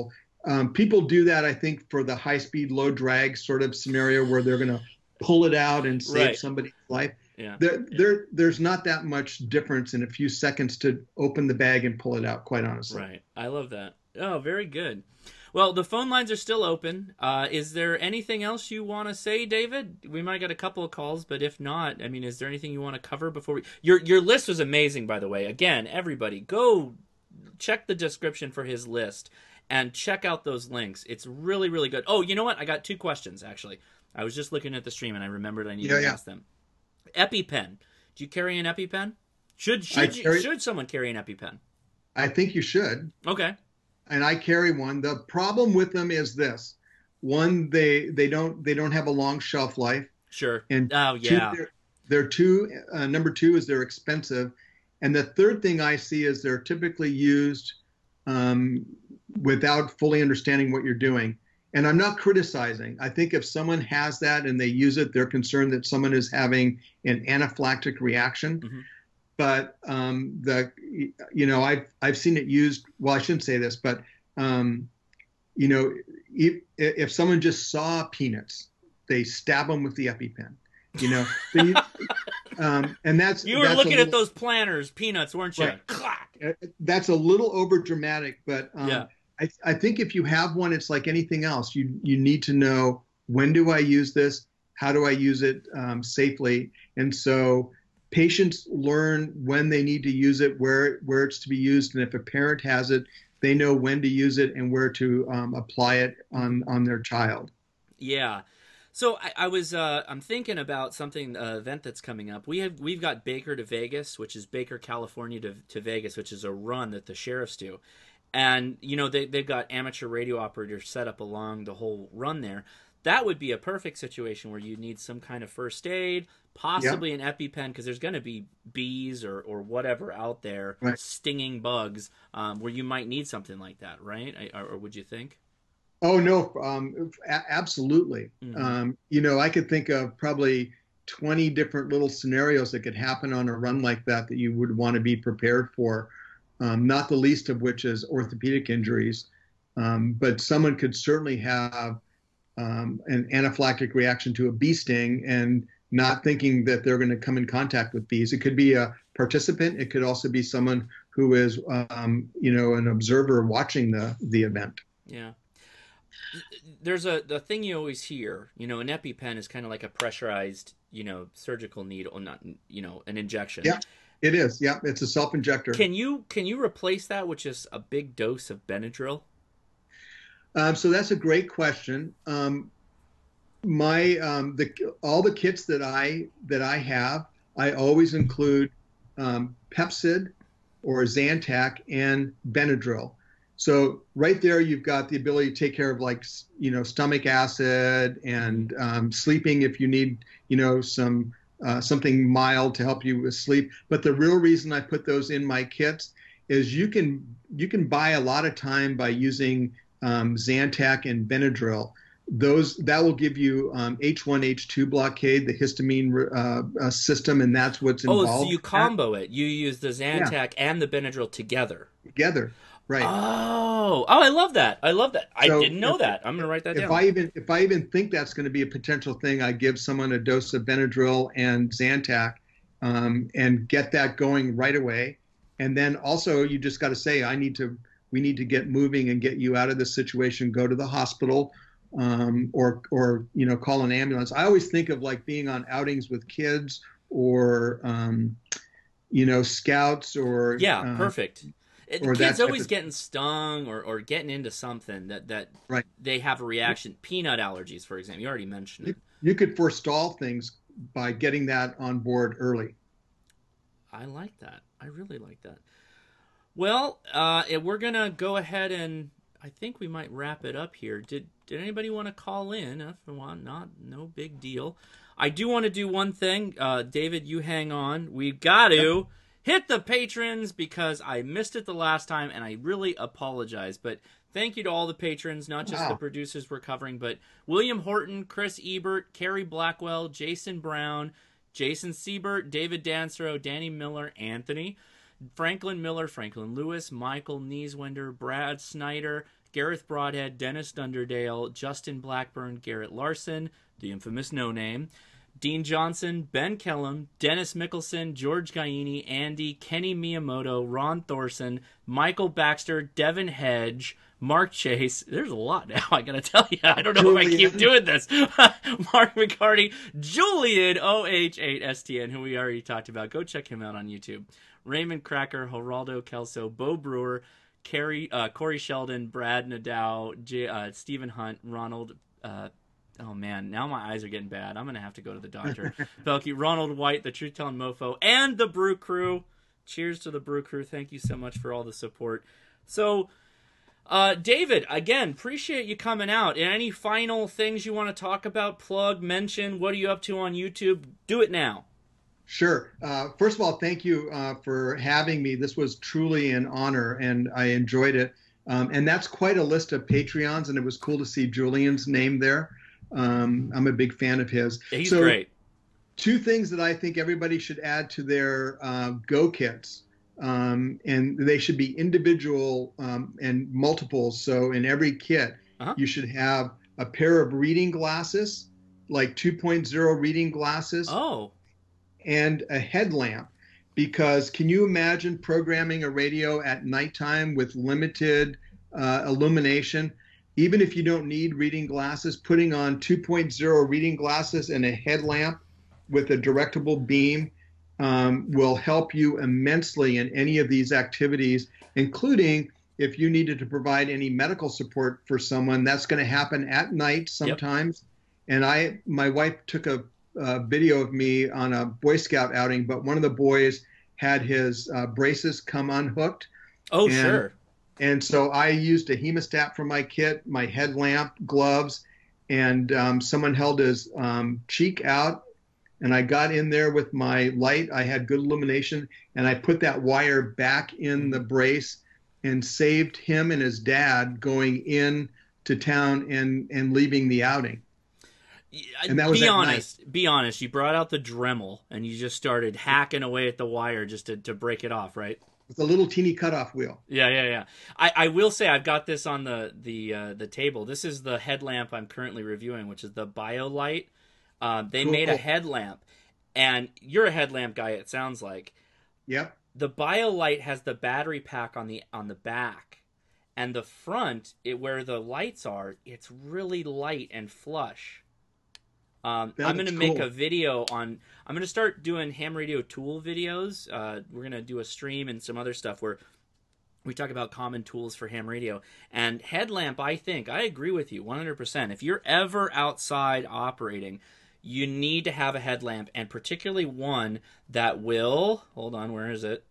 Speaker 2: um, people do that, I think, for the high speed, low drag sort of scenario where they're going to pull it out and save
Speaker 1: Right.
Speaker 2: somebody's life.
Speaker 1: Yeah.
Speaker 2: There, there, there's not that much difference in a few seconds to open the bag and pull it out, quite honestly.
Speaker 1: Right. I love that. Oh, very good. Well, the phone lines are still open. Uh, is there anything else you want to say, David? We might get a couple of calls, but if not, I mean, is there anything you want to cover before we... Your, your list was amazing, by the way. Again, everybody, go check the description for his list and check out those links. It's really, really good. Oh, you know what? I got two questions, actually. I was just looking at the stream, and I remembered I needed
Speaker 2: Yeah,
Speaker 1: to
Speaker 2: yeah.
Speaker 1: ask them. EpiPen. Do you carry an EpiPen? Should should, you,
Speaker 2: carry-
Speaker 1: should someone carry an EpiPen?
Speaker 2: I think you should.
Speaker 1: Okay.
Speaker 2: And I carry one. The problem with them is this: one, they they don't they don't have a long shelf life,
Speaker 1: Sure.
Speaker 2: and
Speaker 1: Oh,
Speaker 2: two,
Speaker 1: yeah.
Speaker 2: they're, they're two. Uh, number two is they're expensive, and the third thing I see is they're typically used um, without fully understanding what you're doing. And I'm not criticizing. I think if someone has that and they use it, they're concerned that someone is having an anaphylactic reaction.
Speaker 1: Mhm.
Speaker 2: But um, the, you know, I've I've seen it used. Well, I shouldn't say this, but um, you know, if, if someone just saw peanuts, they stab them with the EpiPen. You know, they, um, and that's
Speaker 1: You were
Speaker 2: that's
Speaker 1: looking
Speaker 2: little,
Speaker 1: at those planters, peanuts, weren't you?
Speaker 2: Right.
Speaker 1: Clack.
Speaker 2: That's a little over dramatic, but um,
Speaker 1: Yeah.
Speaker 2: I, I think if you have one, it's like anything else. You you need to know, when do I use this? How do I use it um, safely? And so patients learn when they need to use it, where where it's to be used, and if a parent has it, they know when to use it and where to um, apply it on on their child.
Speaker 1: Yeah. So I, I was uh, I'm thinking about something uh, event that's coming up. We have we've got Baker to Vegas, which is Baker, California to to Vegas, which is a run that the sheriffs do. And, you know, they, they've got amateur radio operators set up along the whole run there. That would be a perfect situation where you need some kind of first aid, possibly an EpiPen, because there's going to be bees or, or whatever out there,
Speaker 2: Right.
Speaker 1: stinging bugs, um, where you might need something like that, right? I, or, or would you think?
Speaker 2: Oh, no, um, a- absolutely.
Speaker 1: Mhm.
Speaker 2: Um, you know, I could think of probably twenty different little scenarios that could happen on a run like that that you would want to be prepared for. Um, not the least of which is orthopedic injuries. Um, but someone could certainly have um, an anaphylactic reaction to a bee sting and not thinking that they're going to come in contact with bees. It could be a participant. It could also be someone who is, um, you know, an observer watching the, the event.
Speaker 1: Yeah. There's a the thing you always hear, you know, an EpiPen is kind of like a pressurized, you know, surgical needle, not, you know, an injection.
Speaker 2: Yeah. It is. Yeah, it's a self-injector.
Speaker 1: Can you can you replace that with just a big dose of Benadryl?
Speaker 2: Um, so that's a great question. Um, my um, the all the kits that I that I have, I always include um, Pepcid or Zantac and Benadryl. So right there, you've got the ability to take care of, like, you know, stomach acid and um, sleeping if you need, you know, some uh, something mild to help you with sleep. But the real reason I put those in my kits is you can you can buy a lot of time by using um, Zantac and Benadryl. Those that will give you um, H one H two blockade, the histamine uh, uh, system, and that's what's involved.
Speaker 1: Oh, so you combo it. You use the Zantac yeah. and the Benadryl together.
Speaker 2: Together. Right.
Speaker 1: Oh, oh, I love that. I love that. I
Speaker 2: so
Speaker 1: didn't know
Speaker 2: if,
Speaker 1: that. I'm going to write that
Speaker 2: if
Speaker 1: down.
Speaker 2: If I even if I even think that's going to be a potential thing, I give someone a dose of Benadryl and Zantac, um, and get that going right away. And then also, you just got to say, I need to. We need to get moving and get you out of this situation. Go to the hospital, um, or or you know, call an ambulance. I always think of, like, being on outings with kids, or um, you know, scouts, or
Speaker 1: yeah,
Speaker 2: uh,
Speaker 1: perfect.
Speaker 2: Or
Speaker 1: kids always
Speaker 2: of,
Speaker 1: getting stung or, or getting into something that, that
Speaker 2: right.
Speaker 1: they have a reaction. Peanut allergies, for example. You already mentioned it.
Speaker 2: You, you could forestall things by getting that on board early.
Speaker 1: I like that. I really like that. Well, uh, we're going to go ahead and I think we might wrap it up here. Did did anybody want to call in? If you want, not, no big deal. I do want to do one thing. Uh, David, you hang on. We've got to... Yep. Hit the patrons, because I missed it the last time, and I really apologize. But thank you to all the patrons, not just wow. the producers we're covering, but William Horton, Chris Ebert, Carrie Blackwell, Jason Brown, Jason Siebert, David Dansero, Danny Miller, Anthony, Franklin Miller, Franklin Lewis, Michael Nieswender, Brad Snyder, Gareth Broadhead, Dennis Dunderdale, Justin Blackburn, Garrett Larson, the infamous No Name, Dean Johnson, Ben Kellum, Dennis Mickelson, George Gaini, Andy, Kenny Miyamoto, Ron Thorson, Michael Baxter, Devin Hedge, Mark Chase. There's a lot now, I gotta tell you. I don't know Julian. If I keep doing this. Mark McCarty, Julian O H eight S T N, who we already talked about. Go check him out on YouTube. Raymond Cracker, Geraldo Kelso, Bo Brewer, Carrie, uh, Corey Sheldon, Brad Nadeau, J, uh, Stephen Hunt, Ronald... Uh, Oh, man, now my eyes are getting bad. I'm going to have to go to the doctor. Belky, Ronald White, the Truth Telling Mofo, and the Brew Crew. Cheers to the Brew Crew. Thank you so much for all the support. So, uh, David, again, appreciate you coming out. Any final things you want to talk about, plug, mention? What are you up to on YouTube? Do it now.
Speaker 2: Sure. Uh, first of all, thank you uh, for having me. This was truly an honor, and I enjoyed it. Um, and that's quite a list of Patreons, and it was cool to see Julian's name there. Um, I'm a big fan of his.
Speaker 1: Yeah, he's
Speaker 2: so,
Speaker 1: great.
Speaker 2: Two things that I think everybody should add to their uh, Go kits, um, and they should be individual um, and multiples. So in every kit, uh-huh. you should have a pair of reading glasses, like two point oh reading glasses,
Speaker 1: oh,
Speaker 2: and a headlamp. Because can you imagine programming a radio at nighttime with limited uh, illumination? Even if you don't need reading glasses, putting on two point oh reading glasses and a headlamp with a directable beam um, will help you immensely in any of these activities, including if you needed to provide any medical support for someone. That's going to happen at night sometimes. Yep. And I, my wife took a, a video of me on a Boy Scout outing, but one of the boys had his uh, braces come unhooked.
Speaker 1: Oh,
Speaker 2: and,
Speaker 1: sure.
Speaker 2: And so I used a hemostat for my kit, my headlamp, gloves, and um, someone held his um, cheek out, and I got in there with my light. I had good illumination, and I put that wire back in the brace and saved him and his dad going in to town and, and leaving the outing.
Speaker 1: And that was be honest. Night. Be honest. You brought out the Dremel, and you just started hacking away at the wire just to, to break it off, right?
Speaker 2: With a little teeny cutoff wheel.
Speaker 1: Yeah, yeah, yeah. I, I will say I've got this on the the uh, the table. This is the headlamp I'm currently reviewing, which is the BioLite. Uh, they cool. made a headlamp, and you're a headlamp guy. It sounds like.
Speaker 2: Yep.
Speaker 1: The BioLite has the battery pack on the on the back, and the front, it, where the lights are, it's really light and flush. Um, I'm going to make cool. a video on, I'm going to start doing ham radio tool videos. Uh, we're going to do a stream and some other stuff where we talk about common tools for ham radio. And headlamp, I think, I agree with you one hundred percent. If you're ever outside operating, you need to have a headlamp, and particularly one that will, hold on, where is it?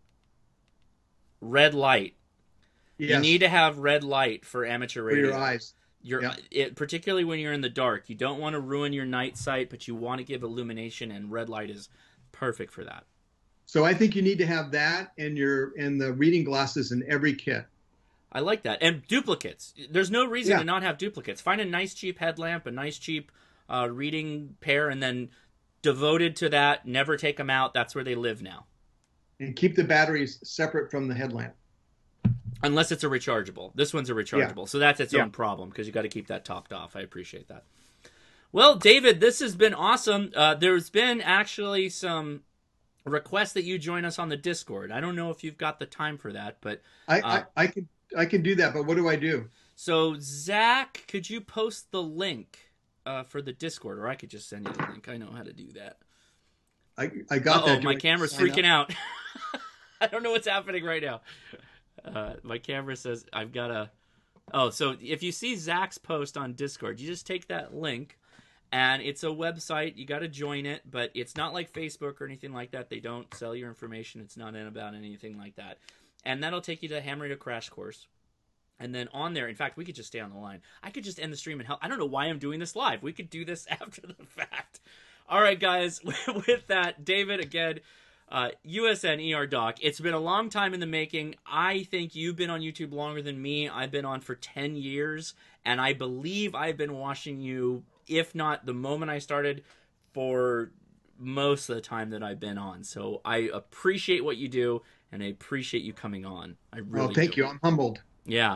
Speaker 1: Red light. Yes. You need to have red light for amateur radio.
Speaker 2: For your eyes.
Speaker 1: You're, yep. it, particularly when you're in the dark. You don't want to ruin your night sight, but you want to give illumination, and red light is perfect for that.
Speaker 2: So I think you need to have that and your and the reading glasses in every kit.
Speaker 1: I like that. And duplicates. There's no reason
Speaker 2: yeah.
Speaker 1: to not have duplicates. Find a nice cheap headlamp, a nice cheap uh, reading pair, and then devoted to that, never take them out. That's where they live now.
Speaker 2: And keep the batteries separate from the headlamp.
Speaker 1: Unless it's a rechargeable. This one's a rechargeable. Yeah. So that's its
Speaker 2: yeah.
Speaker 1: own problem because you got to keep that topped off. I appreciate that. Well, David, this has been awesome. Uh, there's been actually some requests that you join us on the Discord. I don't know if you've got the time for that, but
Speaker 2: I,
Speaker 1: uh,
Speaker 2: I, I can I can do that. But what do I do?
Speaker 1: So Zach, could you post the link uh, for the Discord, or I could just send you the link. I know how to do that.
Speaker 2: I I got
Speaker 1: Uh-oh,
Speaker 2: that.
Speaker 1: My camera's freaking up? out. I don't know what's happening right now. Uh, my camera says I've got a... Oh, so if you see Zach's post on Discord, you just take that link, and it's a website. You got to join it, but it's not like Facebook or anything like that. They don't sell your information. It's not in about anything like that. And that'll take you to the Ham Radio Crash Course. And then on there, in fact, we could just stay on the line. I could just end the stream and help. I don't know why I'm doing this live. We could do this after the fact. All right, guys. With that, David, again... Uh, U S N E R Doc. It's been a long time in the making. I think you've been on YouTube longer than me. I've been on for ten years, and I believe I've been watching you, if not the moment I started, for most of the time that I've been on. So I appreciate what you do, and I appreciate you coming on. I really
Speaker 2: Oh, thank
Speaker 1: do.
Speaker 2: you. I'm humbled.
Speaker 1: Yeah.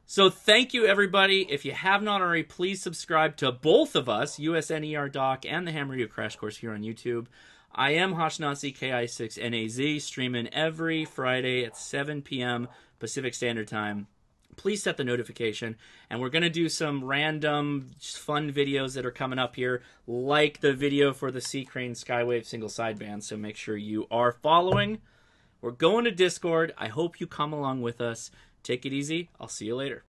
Speaker 1: So thank you, everybody. If you have not already, please subscribe to both of us, U S N E R Doc and the Ham Radio Crash Course here on YouTube. I am Hashnazi K I six N A Z, streaming every Friday at seven p.m. Pacific Standard Time. Please set the notification, and we're going to do some random fun videos that are coming up here, like the video for the Sea Crane Skywave single sideband, so make sure you are following. We're going to Discord. I hope you come along with us. Take it easy. I'll see you later.